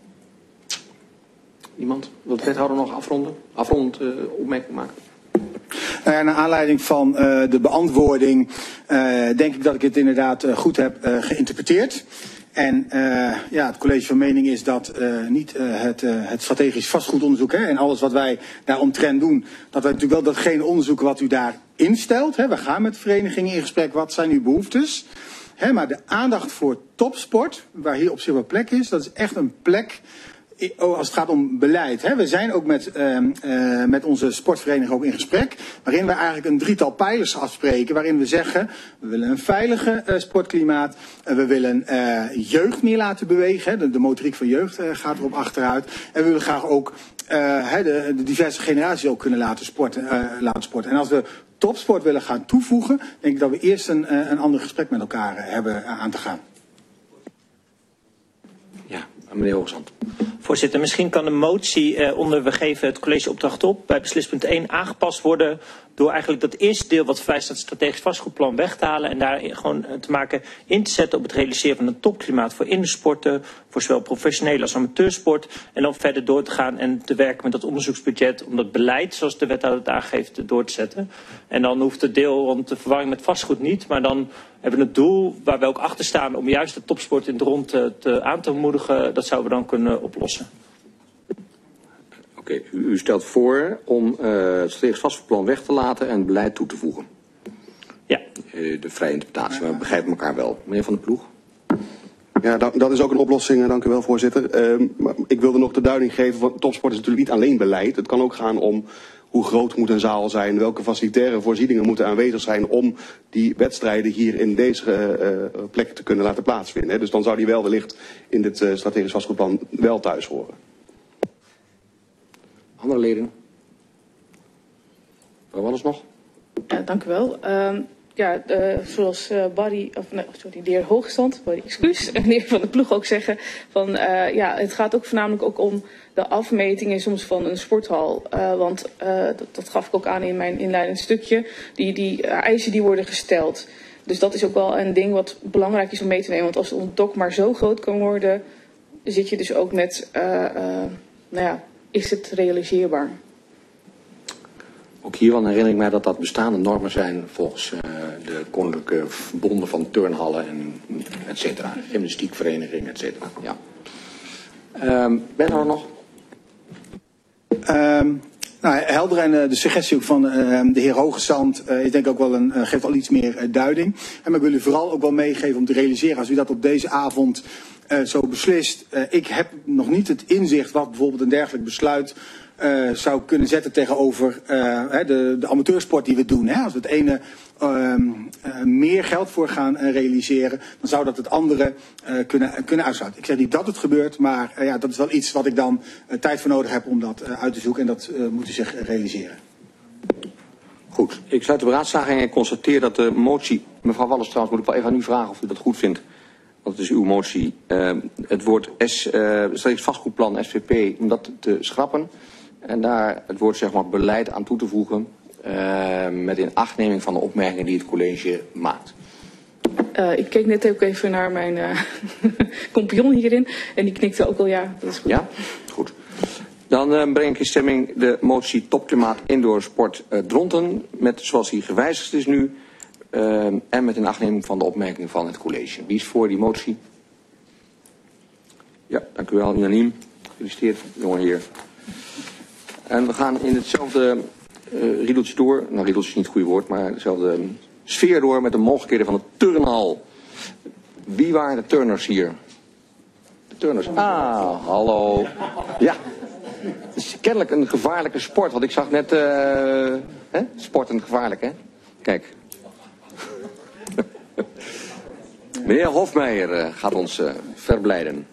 [SPEAKER 13] Iemand wil de wethouder nog afronden? Afrondend uh, opmerking maken?
[SPEAKER 4] Nou ja, naar aanleiding van uh, de beantwoording uh, denk ik dat ik het inderdaad uh, goed heb uh, geïnterpreteerd. En uh, ja, het college van mening is dat uh, niet uh, het, uh, het strategisch vastgoedonderzoek hè, en alles wat wij daaromtrent doen, dat wij natuurlijk wel datgene onderzoeken wat u daar instelt. Hè. We gaan met verenigingen in gesprek, wat zijn uw behoeftes? Hè, maar de aandacht voor topsport, waar hier op zich wel plek is, dat is echt een plek als het gaat om beleid. Hè. We zijn ook met, uh, uh, met onze sportvereniging ook in gesprek, waarin we eigenlijk een drietal pijlers afspreken, waarin we zeggen, we willen een veilige uh, sportklimaat, uh, we willen uh, jeugd meer laten bewegen, hè. De, de motoriek van jeugd uh, gaat erop achteruit, en we willen graag ook uh, de, de diverse generaties ook kunnen laten sporten, uh, laten sporten. En als we topsport willen gaan toevoegen, denk ik dat we eerst een, uh, een ander gesprek met elkaar uh, hebben uh, aan te gaan.
[SPEAKER 13] Ja, meneer Hoogzand.
[SPEAKER 6] Voorzitter, misschien kan de motie uh, onder we geven het college opdracht op bij beslispunt één aangepast worden door eigenlijk dat eerste deel wat verwijst naar het strategisch vastgoedplan weg te halen en daar gewoon uh, te maken in te zetten op het realiseren van een topklimaat voor indoorsporten, voor zowel professionele als amateursport en dan verder door te gaan en te werken met dat onderzoeksbudget om dat beleid, zoals de wethouder het aangeeft, door te zetten. En dan hoeft het deel rond de verwarring met vastgoed niet, maar dan hebben we het doel waar we ook achter staan om juist de topsport in Dronten te, te aan te moedigen, dat zouden we dan kunnen oplossen.
[SPEAKER 1] Oké, okay, u, u stelt voor om uh, het strategisch vastgoedplan weg te laten en het beleid toe te voegen.
[SPEAKER 6] Ja.
[SPEAKER 1] Uh, de vrije interpretatie, maar we begrijpen elkaar wel. Meneer Van der Ploeg.
[SPEAKER 11] Ja, dat, dat is ook een oplossing, dank u wel, voorzitter. Uh, maar ik wilde nog de duiding geven, want topsport is natuurlijk niet alleen beleid. Het kan ook gaan om hoe groot moet een zaal zijn, welke facilitaire voorzieningen moeten aanwezig zijn om die wedstrijden hier in deze uh, plek te kunnen laten plaatsvinden. Hè. Dus dan zou die wel wellicht in dit uh, strategisch vastgoedplan wel thuis horen.
[SPEAKER 13] Andere leden? Mevrouw Wallis nog?
[SPEAKER 16] Ja, dank u wel. Uh, ja, uh, zoals uh, Barry, of nee, sorry, de heer Hoogstand, Barry, excuus, en de heer Van der Ploeg ook zeggen, van uh, ja, het gaat ook voornamelijk ook om de afmetingen soms van een sporthal. Uh, want uh, dat, dat gaf ik ook aan in mijn inleidend stukje. Die, die uh, eisen die worden gesteld. Dus dat is ook wel een ding wat belangrijk is om mee te nemen. Want als het dok maar zo groot kan worden, zit je dus ook met, uh, uh, nou ja, is het realiseerbaar?
[SPEAKER 13] Ook hiervan herinner ik mij dat dat bestaande normen zijn volgens uh, de koninklijke verbonden van turnhallen en et cetera. Gymnastiekvereniging, et cetera. Ja. Um, ben er nog?
[SPEAKER 4] Um, nou, helder en uh, de suggestie ook van uh, de heer Hoogezand uh, is denk ik ook wel een, uh, geeft al iets meer uh, duiding. En maar ik wil u vooral ook wel meegeven om te realiseren, als u dat op deze avond uh, zo beslist. Uh, ik heb nog niet het inzicht wat bijvoorbeeld een dergelijk besluit Uh, zou kunnen zetten tegenover uh, de, de amateursport die we doen. Hè? Als we het ene uh, uh, meer geld voor gaan uh, realiseren, dan zou dat het andere uh, kunnen, kunnen uitsluiten. Ik zeg niet dat het gebeurt, maar uh, ja, dat is wel iets wat ik dan uh, tijd voor nodig heb om dat uh, uit te zoeken en dat uh, moet u zich realiseren.
[SPEAKER 1] Goed, ik sluit de beraadslaging en constateer dat de motie, mevrouw Wallis trouwens, moet ik wel even aan u vragen of u dat goed vindt. Want het is uw motie. Uh, het woord S, uh, strategisch vastgoedplan S V P, om dat te schrappen. En daar het woord zeg maar beleid aan toe te voegen uh, met inachtneming van de opmerkingen die het college maakt.
[SPEAKER 16] Uh, ik keek net ook even naar mijn uh, compagnon hierin. En die knikte ook al ja, dat is goed.
[SPEAKER 1] Ja, goed. Dan uh, breng ik in stemming de motie Topklimaat Indoor Sport uh, Dronten. Met zoals die gewijzigd is nu. Uh, en met een achtneming van de opmerking van het college. Wie is voor die motie? Ja, dank u wel. Unaniem. Gefeliciteerd, jongeheer. En we gaan in hetzelfde uh, riedeltje door. Nou, riedeltje is niet het goede woord, maar dezelfde uh, sfeer door met de mogelijkheden van de turnhal. Wie waren de turners hier? De turners. Ah, hallo. Ja. Het is kennelijk een gevaarlijke sport, want ik zag net... Uh, hè? Sporten gevaarlijk, hè? Kijk. Meneer Hofmeijer uh, gaat ons uh, verblijden.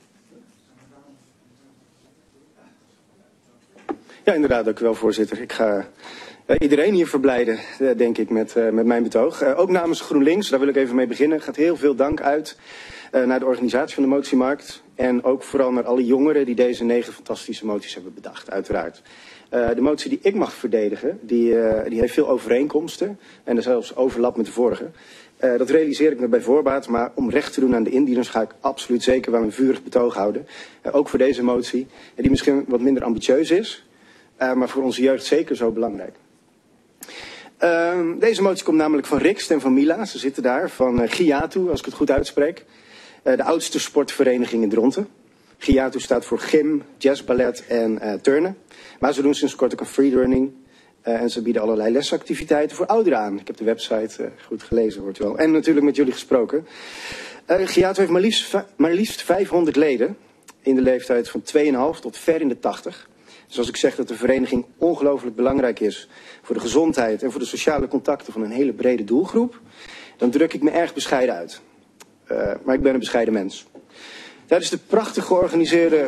[SPEAKER 18] Ja, inderdaad, dank u wel, voorzitter. Ik ga uh, iedereen hier verblijden, uh, denk ik, met, uh, met mijn betoog. Uh, ook namens GroenLinks, daar wil ik even mee beginnen, gaat heel veel dank uit uh, naar de organisatie van de Motiemarkt. En ook vooral naar alle jongeren die deze negen fantastische moties hebben bedacht, uiteraard. Uh, de motie die ik mag verdedigen, die, uh, die heeft veel overeenkomsten en er zelfs overlap met de vorige. Uh, dat realiseer ik me bij voorbaat, maar om recht te doen aan de indieners ga ik absoluut zeker wel een vurig betoog houden. Uh, ook voor deze motie, uh, die misschien wat minder ambitieus is, uh, maar voor onze jeugd zeker zo belangrijk. Uh, deze motie komt namelijk van Rikst en van Mila, ze zitten daar, van uh, Giatu, als ik het goed uitspreek. Uh, de oudste sportvereniging in Dronten. Giatu staat voor gym, jazzballet en uh, turnen. Maar ze doen sinds kort ook een freerunning. Uh, en ze bieden allerlei lesactiviteiten voor ouderen aan. Ik heb de website uh, goed gelezen, hoort u wel. En natuurlijk met jullie gesproken. Uh, Giatu heeft maar liefst, maar liefst vijfhonderd leden. In de leeftijd van twee komma vijf tot ver in de tachtig. Dus als ik zeg dat de vereniging ongelooflijk belangrijk is voor de gezondheid en voor de sociale contacten van een hele brede doelgroep, dan druk ik me erg bescheiden uit. Uh, maar ik ben een bescheiden mens. Tijdens de prachtig georganiseerde...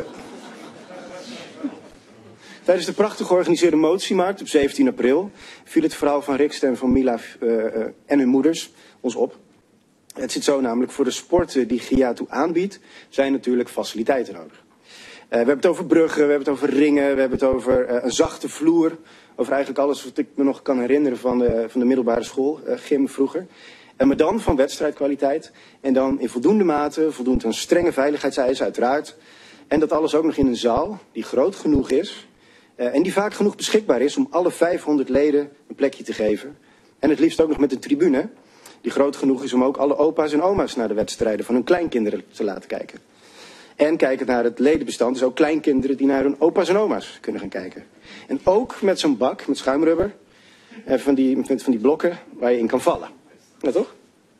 [SPEAKER 18] Tijdens de prachtig georganiseerde motiemarkt op zeventien april viel het verhaal van Rikst en van Mila uh, uh, en hun moeders ons op. Het zit zo namelijk, voor de sporten die Giatu aanbiedt, zijn natuurlijk faciliteiten nodig. Uh, we hebben het over bruggen, we hebben het over ringen, we hebben het over uh, een zachte vloer. Over eigenlijk alles wat ik me nog kan herinneren van de, van de middelbare school, uh, gym vroeger. Uh, maar dan van wedstrijdkwaliteit en dan in voldoende mate, voldoend aan strenge veiligheidseisen uiteraard. En dat alles ook nog in een zaal die groot genoeg is. Uh, en die vaak genoeg beschikbaar is om alle vijfhonderd leden een plekje te geven. En het liefst ook nog met een tribune die groot genoeg is om ook alle opa's en oma's naar de wedstrijden van hun kleinkinderen te laten kijken. En kijken naar het ledenbestand, dus ook kleinkinderen die naar hun opa's en oma's kunnen gaan kijken. En ook met zo'n bak met schuimrubber en van die, met van die blokken waar je in kan vallen. Ja, toch?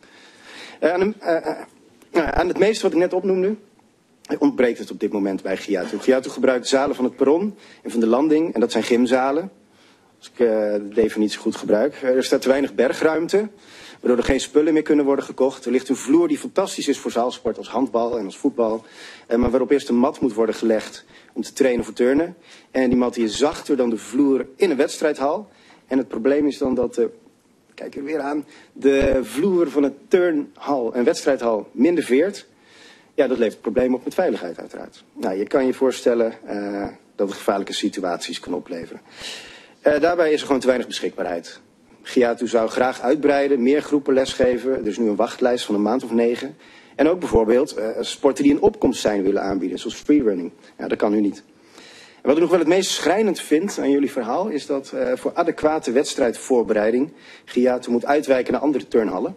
[SPEAKER 18] Uh, aan, uh, uh, aan het meeste wat ik net opnoemde ontbreekt het op dit moment bij Giatu. Giatu gebruikt zalen van het perron en van de landing. En dat zijn gymzalen. Als ik uh, de definitie goed gebruik. Uh, er staat te weinig bergruimte. Waardoor er geen spullen meer kunnen worden gekocht. Er ligt een vloer die fantastisch is voor zaalsport als handbal en als voetbal. Uh, maar waarop eerst een mat moet worden gelegd om te trainen voor turnen. En die mat die is zachter dan de vloer in een wedstrijdhal. En het probleem is dan dat... Uh, kijk er weer aan. De vloer van het turnhal en wedstrijdhal minder veert. Ja, dat levert problemen op met veiligheid uiteraard. Nou, je kan je voorstellen uh, dat het gevaarlijke situaties kan opleveren. Uh, daarbij is er gewoon te weinig beschikbaarheid. Giatu zou graag uitbreiden, meer groepen lesgeven. Er is nu een wachtlijst van een maand of negen. En ook bijvoorbeeld uh, sporten die in opkomst zijn willen aanbieden, zoals freerunning. Ja, dat kan nu niet. En wat ik nog wel het meest schrijnend vind aan jullie verhaal is dat uh, voor adequate wedstrijdvoorbereiding Giatu moet uitwijken naar andere turnhallen.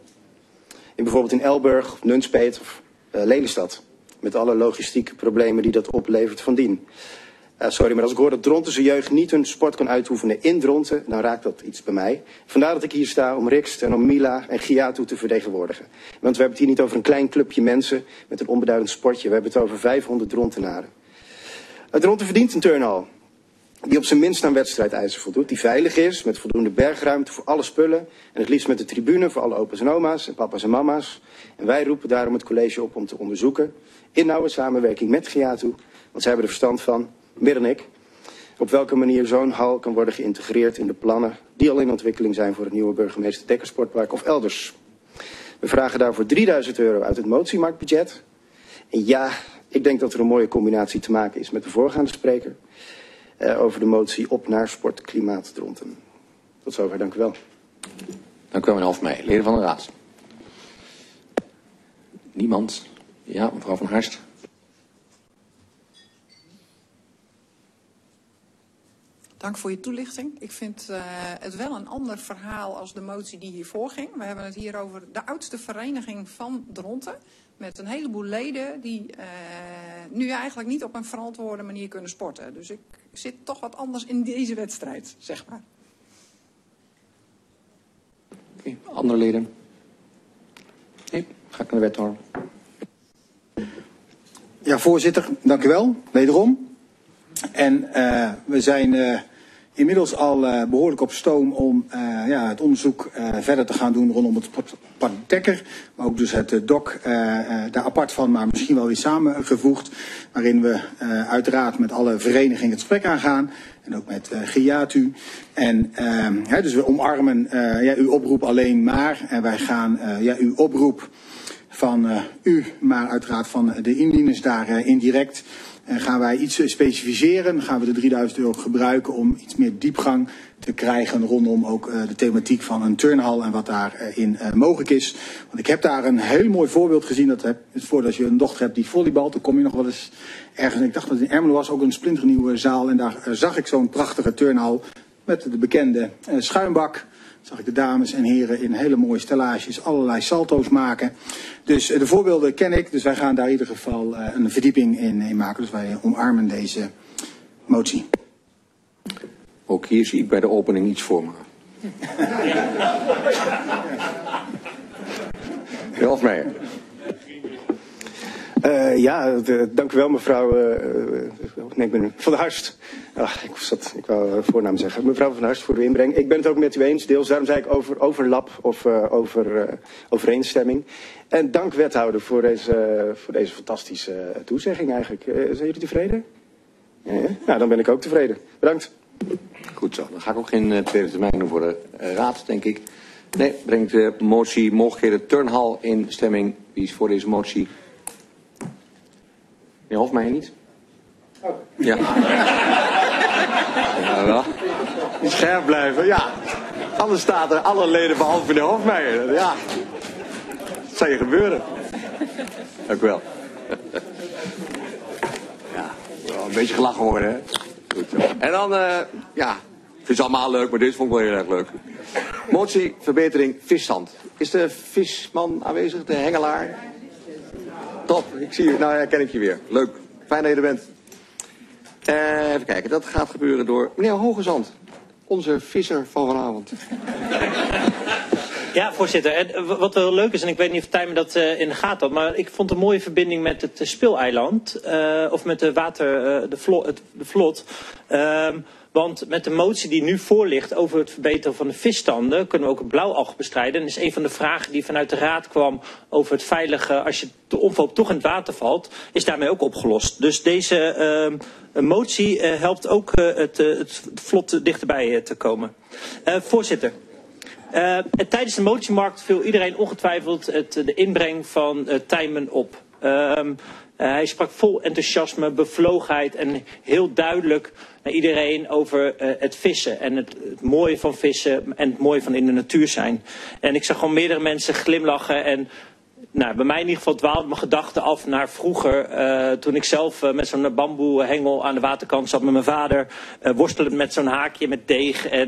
[SPEAKER 18] In bijvoorbeeld in Elburg of Nunspeet of Uh, Lelystad. Met alle logistieke problemen die dat oplevert van dien. Uh, sorry, maar als ik hoor dat Drontense jeugd niet hun sport kan uitoefenen in Dronten, dan raakt dat iets bij mij. Vandaar dat ik hier sta om Rikst en om Mila en Giatu te vertegenwoordigen. Want we hebben het hier niet over een klein clubje mensen met een onbeduidend sportje. We hebben het over vijfhonderd Drontenaren. Uh, Dronten verdient een turnhal die op zijn minst aan wedstrijdeisen voldoet. Die veilig is, met voldoende bergruimte voor alle spullen. En het liefst met de tribune voor alle opa's en oma's en papa's en mama's. En wij roepen daarom het college op om te onderzoeken, in nauwe samenwerking met Giatu, want zij hebben er verstand van, meer dan ik, op welke manier zo'n hal kan worden geïntegreerd in de plannen die al in ontwikkeling zijn voor het nieuwe burgemeester Dekker Sportpark of elders. We vragen daarvoor drieduizend euro uit het motiemarktbudget. En ja, ik denk dat er een mooie combinatie te maken is met de voorgaande spreker. Uh, over de motie op naar sport, klimaat, Dronten. Tot zover, dank u wel.
[SPEAKER 1] Dank u wel, meneer Hofmeijer. Leden van de Raad.
[SPEAKER 13] Niemand. Ja, mevrouw Van Harst.
[SPEAKER 12] Dank voor je toelichting. Ik vind uh, het wel een ander verhaal als de motie die hiervoor ging. We hebben het hier over de oudste vereniging van Dronten. Met een heleboel leden die uh, nu eigenlijk niet op een verantwoorde manier kunnen sporten. Dus ik zit toch wat anders in deze wedstrijd, zeg maar.
[SPEAKER 13] Oké, okay, andere leden? Nee, ga ik naar de wethouder.
[SPEAKER 4] Ja, voorzitter, dank u wel. Wederom. En uh, we zijn uh, inmiddels al uh, behoorlijk op stoom om uh, ja, het onderzoek uh, verder te gaan doen rondom het Sportpark Dekker. Maar ook dus het uh, D O C uh, uh, daar apart van, maar misschien wel weer samengevoegd. Waarin we uh, uiteraard met alle verenigingen het gesprek aangaan. En ook met uh, Giatu. En uh, ja, dus we omarmen uh, ja, uw oproep alleen maar. En wij gaan uh, ja, uw oproep van uh, u, maar uiteraard van de indieners daar uh, indirect. En gaan wij iets specificeren, gaan we de drieduizend euro gebruiken om iets meer diepgang te krijgen rondom ook uh, de thematiek van een turnhal en wat daarin uh, mogelijk is. Want ik heb daar een heel mooi voorbeeld gezien. Dat heb, het voordat als je een dochter hebt die volleybalt, dan kom je nog wel eens ergens. Ik dacht dat het in Ermelo was, ook een splinternieuwe zaal. En daar uh, zag ik zo'n prachtige turnhal met de bekende uh, schuimbak. Zag ik de dames en heren in hele mooie stellages allerlei salto's maken. Dus uh, de voorbeelden ken ik. Dus wij gaan daar in ieder geval uh, een verdieping in, in maken. Dus wij omarmen deze motie.
[SPEAKER 13] Ook hier zie ik bij de opening iets voor me. Heer Hofmeijer.
[SPEAKER 18] Uh, ja, de, dank u wel mevrouw uh, nee, ik ben Van der Harst. Ach, ik, zat, ik wou uh, voornaam zeggen. Mevrouw Van der Harst voor uw inbreng. Ik ben het ook met u eens, deels. Daarom zei ik over overlap of uh, over uh, overeenstemming. En dank wethouder voor deze, uh, voor deze fantastische uh, toezegging eigenlijk. Uh, zijn jullie tevreden? Ja, ja? Nou, dan ben ik ook tevreden. Bedankt.
[SPEAKER 13] Goed zo. Dan ga ik ook geen uh, tweede termijn doen voor de uh, raad, denk ik. Nee, brengt de motie mogelijkheden turnhal in stemming. Wie is voor deze motie? Meneer Hofmeijer niet? Oh. Ja. Ja, wel. Scherp blijven, ja. Anders staat er alle leden behalve meneer Hofmeijer. Ja. Dat zou je gebeuren. Dank u wel. Ja, wel een beetje gelachen worden, hè. Goed zo. En dan, uh, ja, ik vind het allemaal leuk, maar dit vond ik wel heel erg leuk. Motie verbetering visstand. Is de visman aanwezig, de hengelaar? Top, ik zie je. Nou ja, ken ik je weer. Leuk. Fijn dat je er bent. Uh, even kijken, dat gaat gebeuren door meneer Hogezand. Onze visser van vanavond.
[SPEAKER 6] Ja, voorzitter. En wat wel leuk is, en ik weet niet of Tijmen dat uh, in de gaten had, maar ik vond een mooie verbinding met het uh, speeleiland. Uh, of met de water, uh, de, vlot, het, de vlot. Uh, Want met de motie die nu voor ligt over het verbeteren van de visstanden kunnen we ook het blauwalg bestrijden. En dat is een van de vragen die vanuit de raad kwam over het veilige, als je de omval toch in het water valt, is daarmee ook opgelost. Dus deze uh, motie uh, helpt ook uh, het, uh, het vlot dichterbij uh, te komen. Uh, voorzitter. Uh, tijdens de motiemarkt viel iedereen ongetwijfeld het, de inbreng van uh, Tijmen op. Uh, uh, hij sprak vol enthousiasme, bevlogenheid en heel duidelijk naar iedereen over uh, het vissen en het, het mooie van vissen en het mooie van in de natuur zijn. En ik zag gewoon meerdere mensen glimlachen en nou, bij mij in ieder geval dwaalde mijn gedachten af naar vroeger, uh, toen ik zelf uh, met zo'n bamboehengel aan de waterkant zat met mijn vader, uh, worstelend met zo'n haakje met deeg en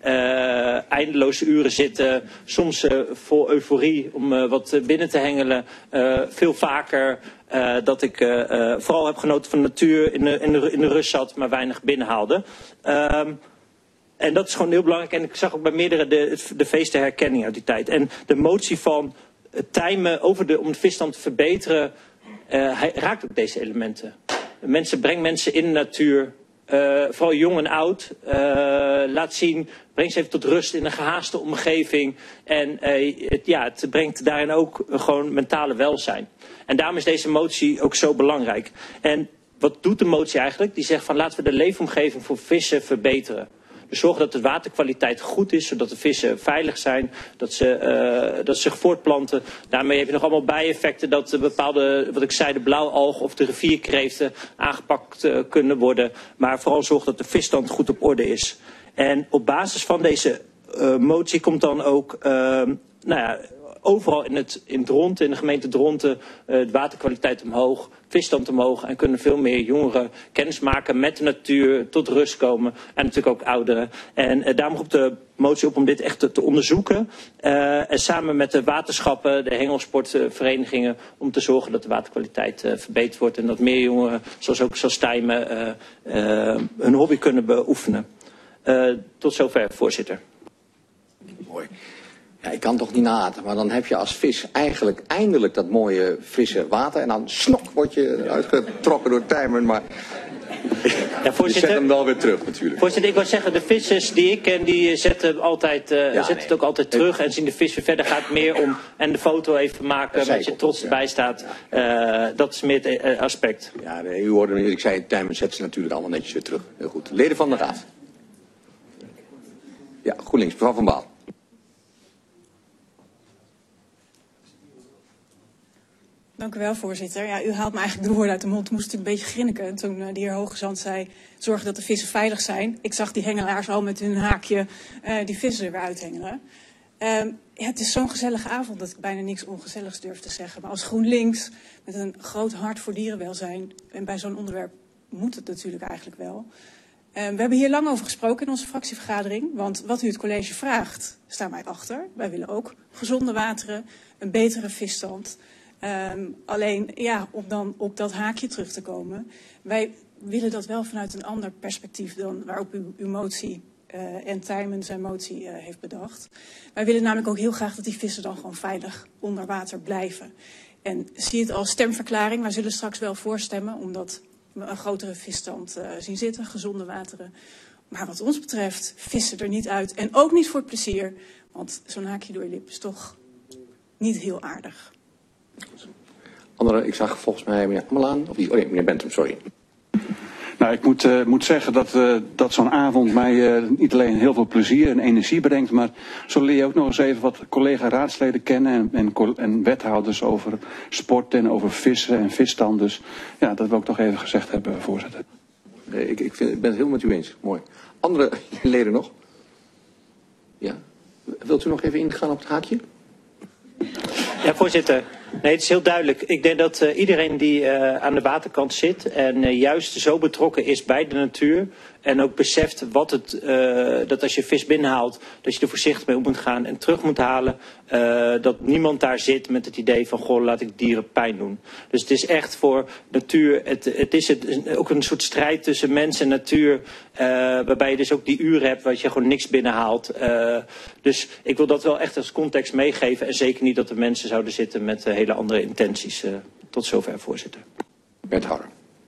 [SPEAKER 6] uh, eindeloze uren zitten, soms uh, vol euforie om uh, wat binnen te hengelen, uh, veel vaker uh, dat ik uh, uh, vooral heb genoten van de natuur, in de, in de, in de rust zat, maar weinig binnenhaalde. Um, En dat is gewoon heel belangrijk. En ik zag ook bij meerdere de, de feesten herkenning uit die tijd. En de motie van Tijmen over de, om de visstand te verbeteren, uh, hij raakt ook deze elementen. Mensen, breng mensen in de natuur, uh, vooral jong en oud. Uh, laat zien, breng ze even tot rust in een gehaaste omgeving. En uh, het, ja, het brengt daarin ook gewoon mentale welzijn. En daarom is deze motie ook zo belangrijk. En wat doet de motie eigenlijk? Die zegt van laten we de leefomgeving voor vissen verbeteren. Dus zorgen dat de waterkwaliteit goed is, zodat de vissen veilig zijn, dat ze, uh, dat ze zich voortplanten. Daarmee heb je nog allemaal bijeffecten dat uh, bepaalde, wat ik zei, de blauwalg of de rivierkreeften aangepakt uh, kunnen worden. Maar vooral zorgen dat de visstand goed op orde is. En op basis van deze uh, motie komt dan ook, uh, nou ja, overal in het in Dronten, in de gemeente Dronten, uh, de waterkwaliteit omhoog, visstand omhoog. En kunnen veel meer jongeren kennis maken met de natuur, tot rust komen. En natuurlijk ook ouderen. En uh, daarom roept de motie op om dit echt te, te onderzoeken. Uh, en samen met de waterschappen, de hengelsportverenigingen, om te zorgen dat de waterkwaliteit uh, verbeterd wordt. En dat meer jongeren, zoals ook zoals Tijmen, uh, uh, hun hobby kunnen beoefenen. Uh, tot zover, voorzitter.
[SPEAKER 13] Mooi. Ja, ik kan toch niet nalaten, maar dan heb je als vis eigenlijk eindelijk dat mooie frisse water. En dan snok word je uitgetrokken door Tijmen, maar
[SPEAKER 6] ja,
[SPEAKER 13] je zet hem wel weer terug natuurlijk.
[SPEAKER 6] Voorzitter, ik wil zeggen, de vissers die ik ken, die zetten, altijd, uh,
[SPEAKER 13] ja,
[SPEAKER 6] zetten
[SPEAKER 13] nee.
[SPEAKER 6] het ook altijd terug en zien de vis weer verder. Gaat het meer om, en de foto even maken, dat je trots erbij staat. Uh, dat is meer het uh, aspect.
[SPEAKER 13] Ja, nee, u hoorde me, ik zei, Tijmen zet ze natuurlijk allemaal netjes weer terug. Heel goed. Leden van de Raad. Ja, GroenLinks, mevrouw Van Baal.
[SPEAKER 19] Dank u wel, voorzitter. Ja, u haalt me eigenlijk de woorden uit de mond. Moest natuurlijk een beetje grinniken toen uh, de heer Hoogezand zei, zorgen dat de vissen veilig zijn. Ik zag die hengelaars al met hun haakje uh, die vissen er weer uithengelen. Uh, ja, het is zo'n gezellige avond dat ik bijna niks ongezelligs durf te zeggen. Maar als GroenLinks, met een groot hart voor dierenwelzijn, en bij zo'n onderwerp moet het natuurlijk eigenlijk wel. Uh, we hebben hier lang over gesproken in onze fractievergadering. Want wat u het college vraagt, staan wij achter. Wij willen ook gezonde wateren, een betere visstand. Um, alleen, ja, om dan op dat haakje terug te komen. Wij willen dat wel vanuit een ander perspectief dan waarop u, uw motie uh, en Tijmen zijn motie uh, heeft bedacht. Wij willen namelijk ook heel graag dat die vissen dan gewoon veilig onder water blijven. En zie het als stemverklaring. Wij zullen straks wel voorstemmen, omdat we een grotere visstand uh, zien zitten, gezonde wateren. Maar wat ons betreft, vissen er niet uit. En ook niet voor plezier, want zo'n haakje door je lip is toch niet heel aardig.
[SPEAKER 13] Andere, ik zag volgens mij meneer Amelaan, of die, oh nee, meneer Bentum, sorry.
[SPEAKER 20] Nou, ik moet, uh, moet zeggen dat, uh, dat zo'n avond mij uh, niet alleen heel veel plezier en energie brengt, maar zo leer je ook nog eens even wat collega-raadsleden kennen en, en, en wethouders over sport en over vissen en visstand. Dus ja, dat wil ik toch even gezegd hebben, voorzitter.
[SPEAKER 13] Nee, ik, ik, vind, ik ben het helemaal met u eens. Mooi. Andere leden nog? Ja. Wilt u nog even ingaan op het haakje?
[SPEAKER 6] Ja, voorzitter. Nee, het is heel duidelijk. Ik denk dat uh, iedereen die uh, aan de waterkant zit en uh, juist zo betrokken is bij de natuur en ook beseft wat het, uh, dat als je vis binnenhaalt, dat je er voorzichtig mee om moet gaan en terug moet halen, uh, dat niemand daar zit met het idee van, goh, laat ik dieren pijn doen. Dus het is echt voor natuur, het, het is het, ook een soort strijd tussen mens en natuur, uh, waarbij je dus ook die uren hebt waar je gewoon niks binnenhaalt. Uh, dus ik wil dat wel echt als context meegeven en zeker niet dat de mensen zouden zitten met uh, hele andere intenties. Uh, tot zover, voorzitter.
[SPEAKER 13] Wethouder.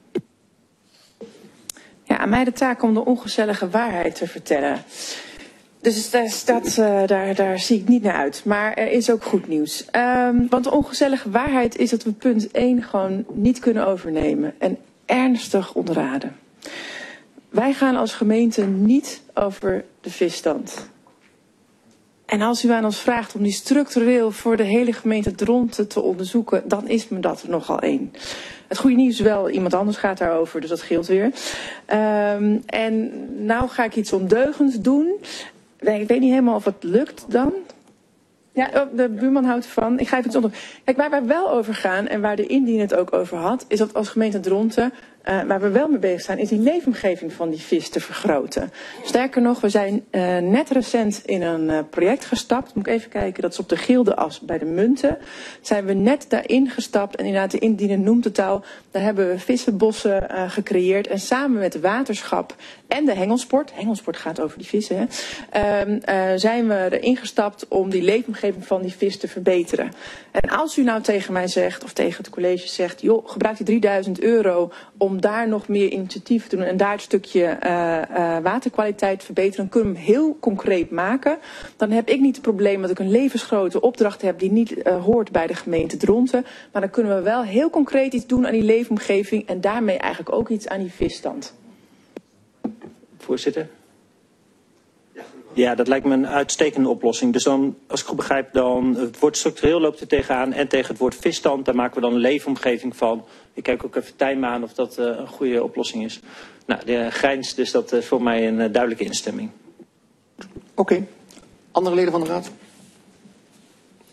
[SPEAKER 17] Ja, aan mij de taak om de ongezellige waarheid te vertellen. Dus daar, dat, uh, daar, daar zie ik niet naar uit. Maar er is ook goed nieuws. Um, want de ongezellige waarheid is dat we punt één gewoon niet kunnen overnemen. En ernstig ontraden. Wij gaan als gemeente niet over de visstand. En als u aan ons vraagt om die structureel voor de hele gemeente Dronten te onderzoeken, dan is me dat er nogal één. Het goede nieuws is wel, iemand anders gaat daarover, dus dat scheelt weer. Um, en nou ga ik iets ondeugends doen. Ik weet niet helemaal of het lukt dan. Ja, de buurman houdt ervan. Ik ga even iets onder. Kijk, waar wij wel over gaan en waar de indiener het ook over had, is dat als gemeente Dronten, uh, waar we wel mee bezig zijn, is die leefomgeving van die vis te vergroten. Sterker nog, we zijn uh, net recent in een uh, project gestapt. Moet ik even kijken, dat is op de Gildeas bij de Munten. Zijn we net daarin gestapt en inderdaad de indiener noemt het al. Daar hebben we vissenbossen uh, gecreëerd en samen met het waterschap en de hengelsport, hengelsport gaat over die vissen, hè, um, uh, zijn we erin gestapt om die leefomgeving van die vis te verbeteren. En als u nou tegen mij zegt, of tegen het college zegt, joh, gebruik die drieduizend euro om daar nog meer initiatief te doen en daar het stukje uh, uh, waterkwaliteit verbeteren, dan kunnen we hem heel concreet maken. Dan heb ik niet het probleem dat ik een levensgrote opdracht heb die niet uh, hoort bij de gemeente Dronten. Maar dan kunnen we wel heel concreet iets doen aan die leefomgeving en daarmee eigenlijk ook iets aan die visstand.
[SPEAKER 6] Voorzitter? Ja, dat lijkt me een uitstekende oplossing. Dus dan, als ik goed begrijp, dan het woord structureel loopt er tegenaan en tegen het woord visstand, daar maken we dan een leefomgeving van. Ik kijk ook even Tijmen aan of dat uh, een goede oplossing is. Nou, de grijns, dus dat is voor mij een uh, duidelijke instemming.
[SPEAKER 13] Oké. Okay. Andere leden van de Raad?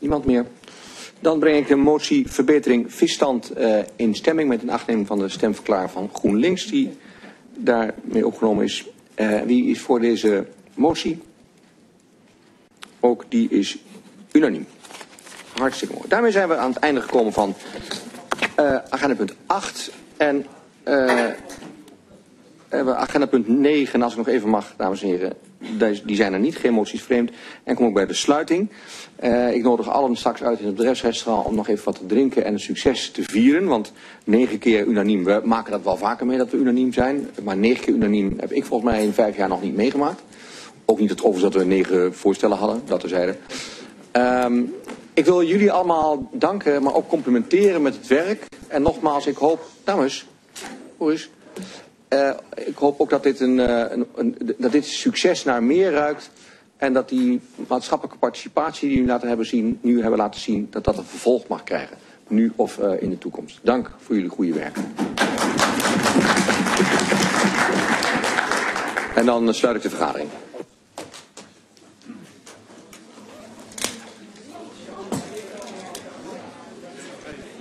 [SPEAKER 13] Niemand meer. Dan breng ik de motie verbetering visstand uh, in stemming met een achtneming van de stemverklaring van GroenLinks die daarmee opgenomen is. Uh, wie is voor deze motie? Ook die is unaniem. Hartstikke mooi. Daarmee zijn we aan het einde gekomen van uh, agenda punt acht. En uh, uh, agenda punt negen, als ik nog even mag, dames en heren. Die zijn er niet, geen moties vreemd. En kom ik bij de sluiting. Uh, ik nodig allen straks uit in het bedrijfsrestaurant om nog even wat te drinken en een succes te vieren. Want negen keer unaniem, we maken dat wel vaker mee dat we unaniem zijn. Maar negen keer unaniem heb ik volgens mij in vijf jaar nog niet meegemaakt. Ook niet het overigens dat we negen voorstellen hadden, dat we zeiden. Um, ik wil jullie allemaal danken, maar ook complimenteren met het werk. En nogmaals, ik hoop, dames, hoe is? Uh, ik hoop ook dat dit, een, uh, een, een, dat dit succes naar meer ruikt. En dat die maatschappelijke participatie die we laten hebben zien, nu hebben laten zien, dat dat een vervolg mag krijgen. Nu of uh, in de toekomst. Dank voor jullie goede werk. En dan uh, sluit ik de vergadering.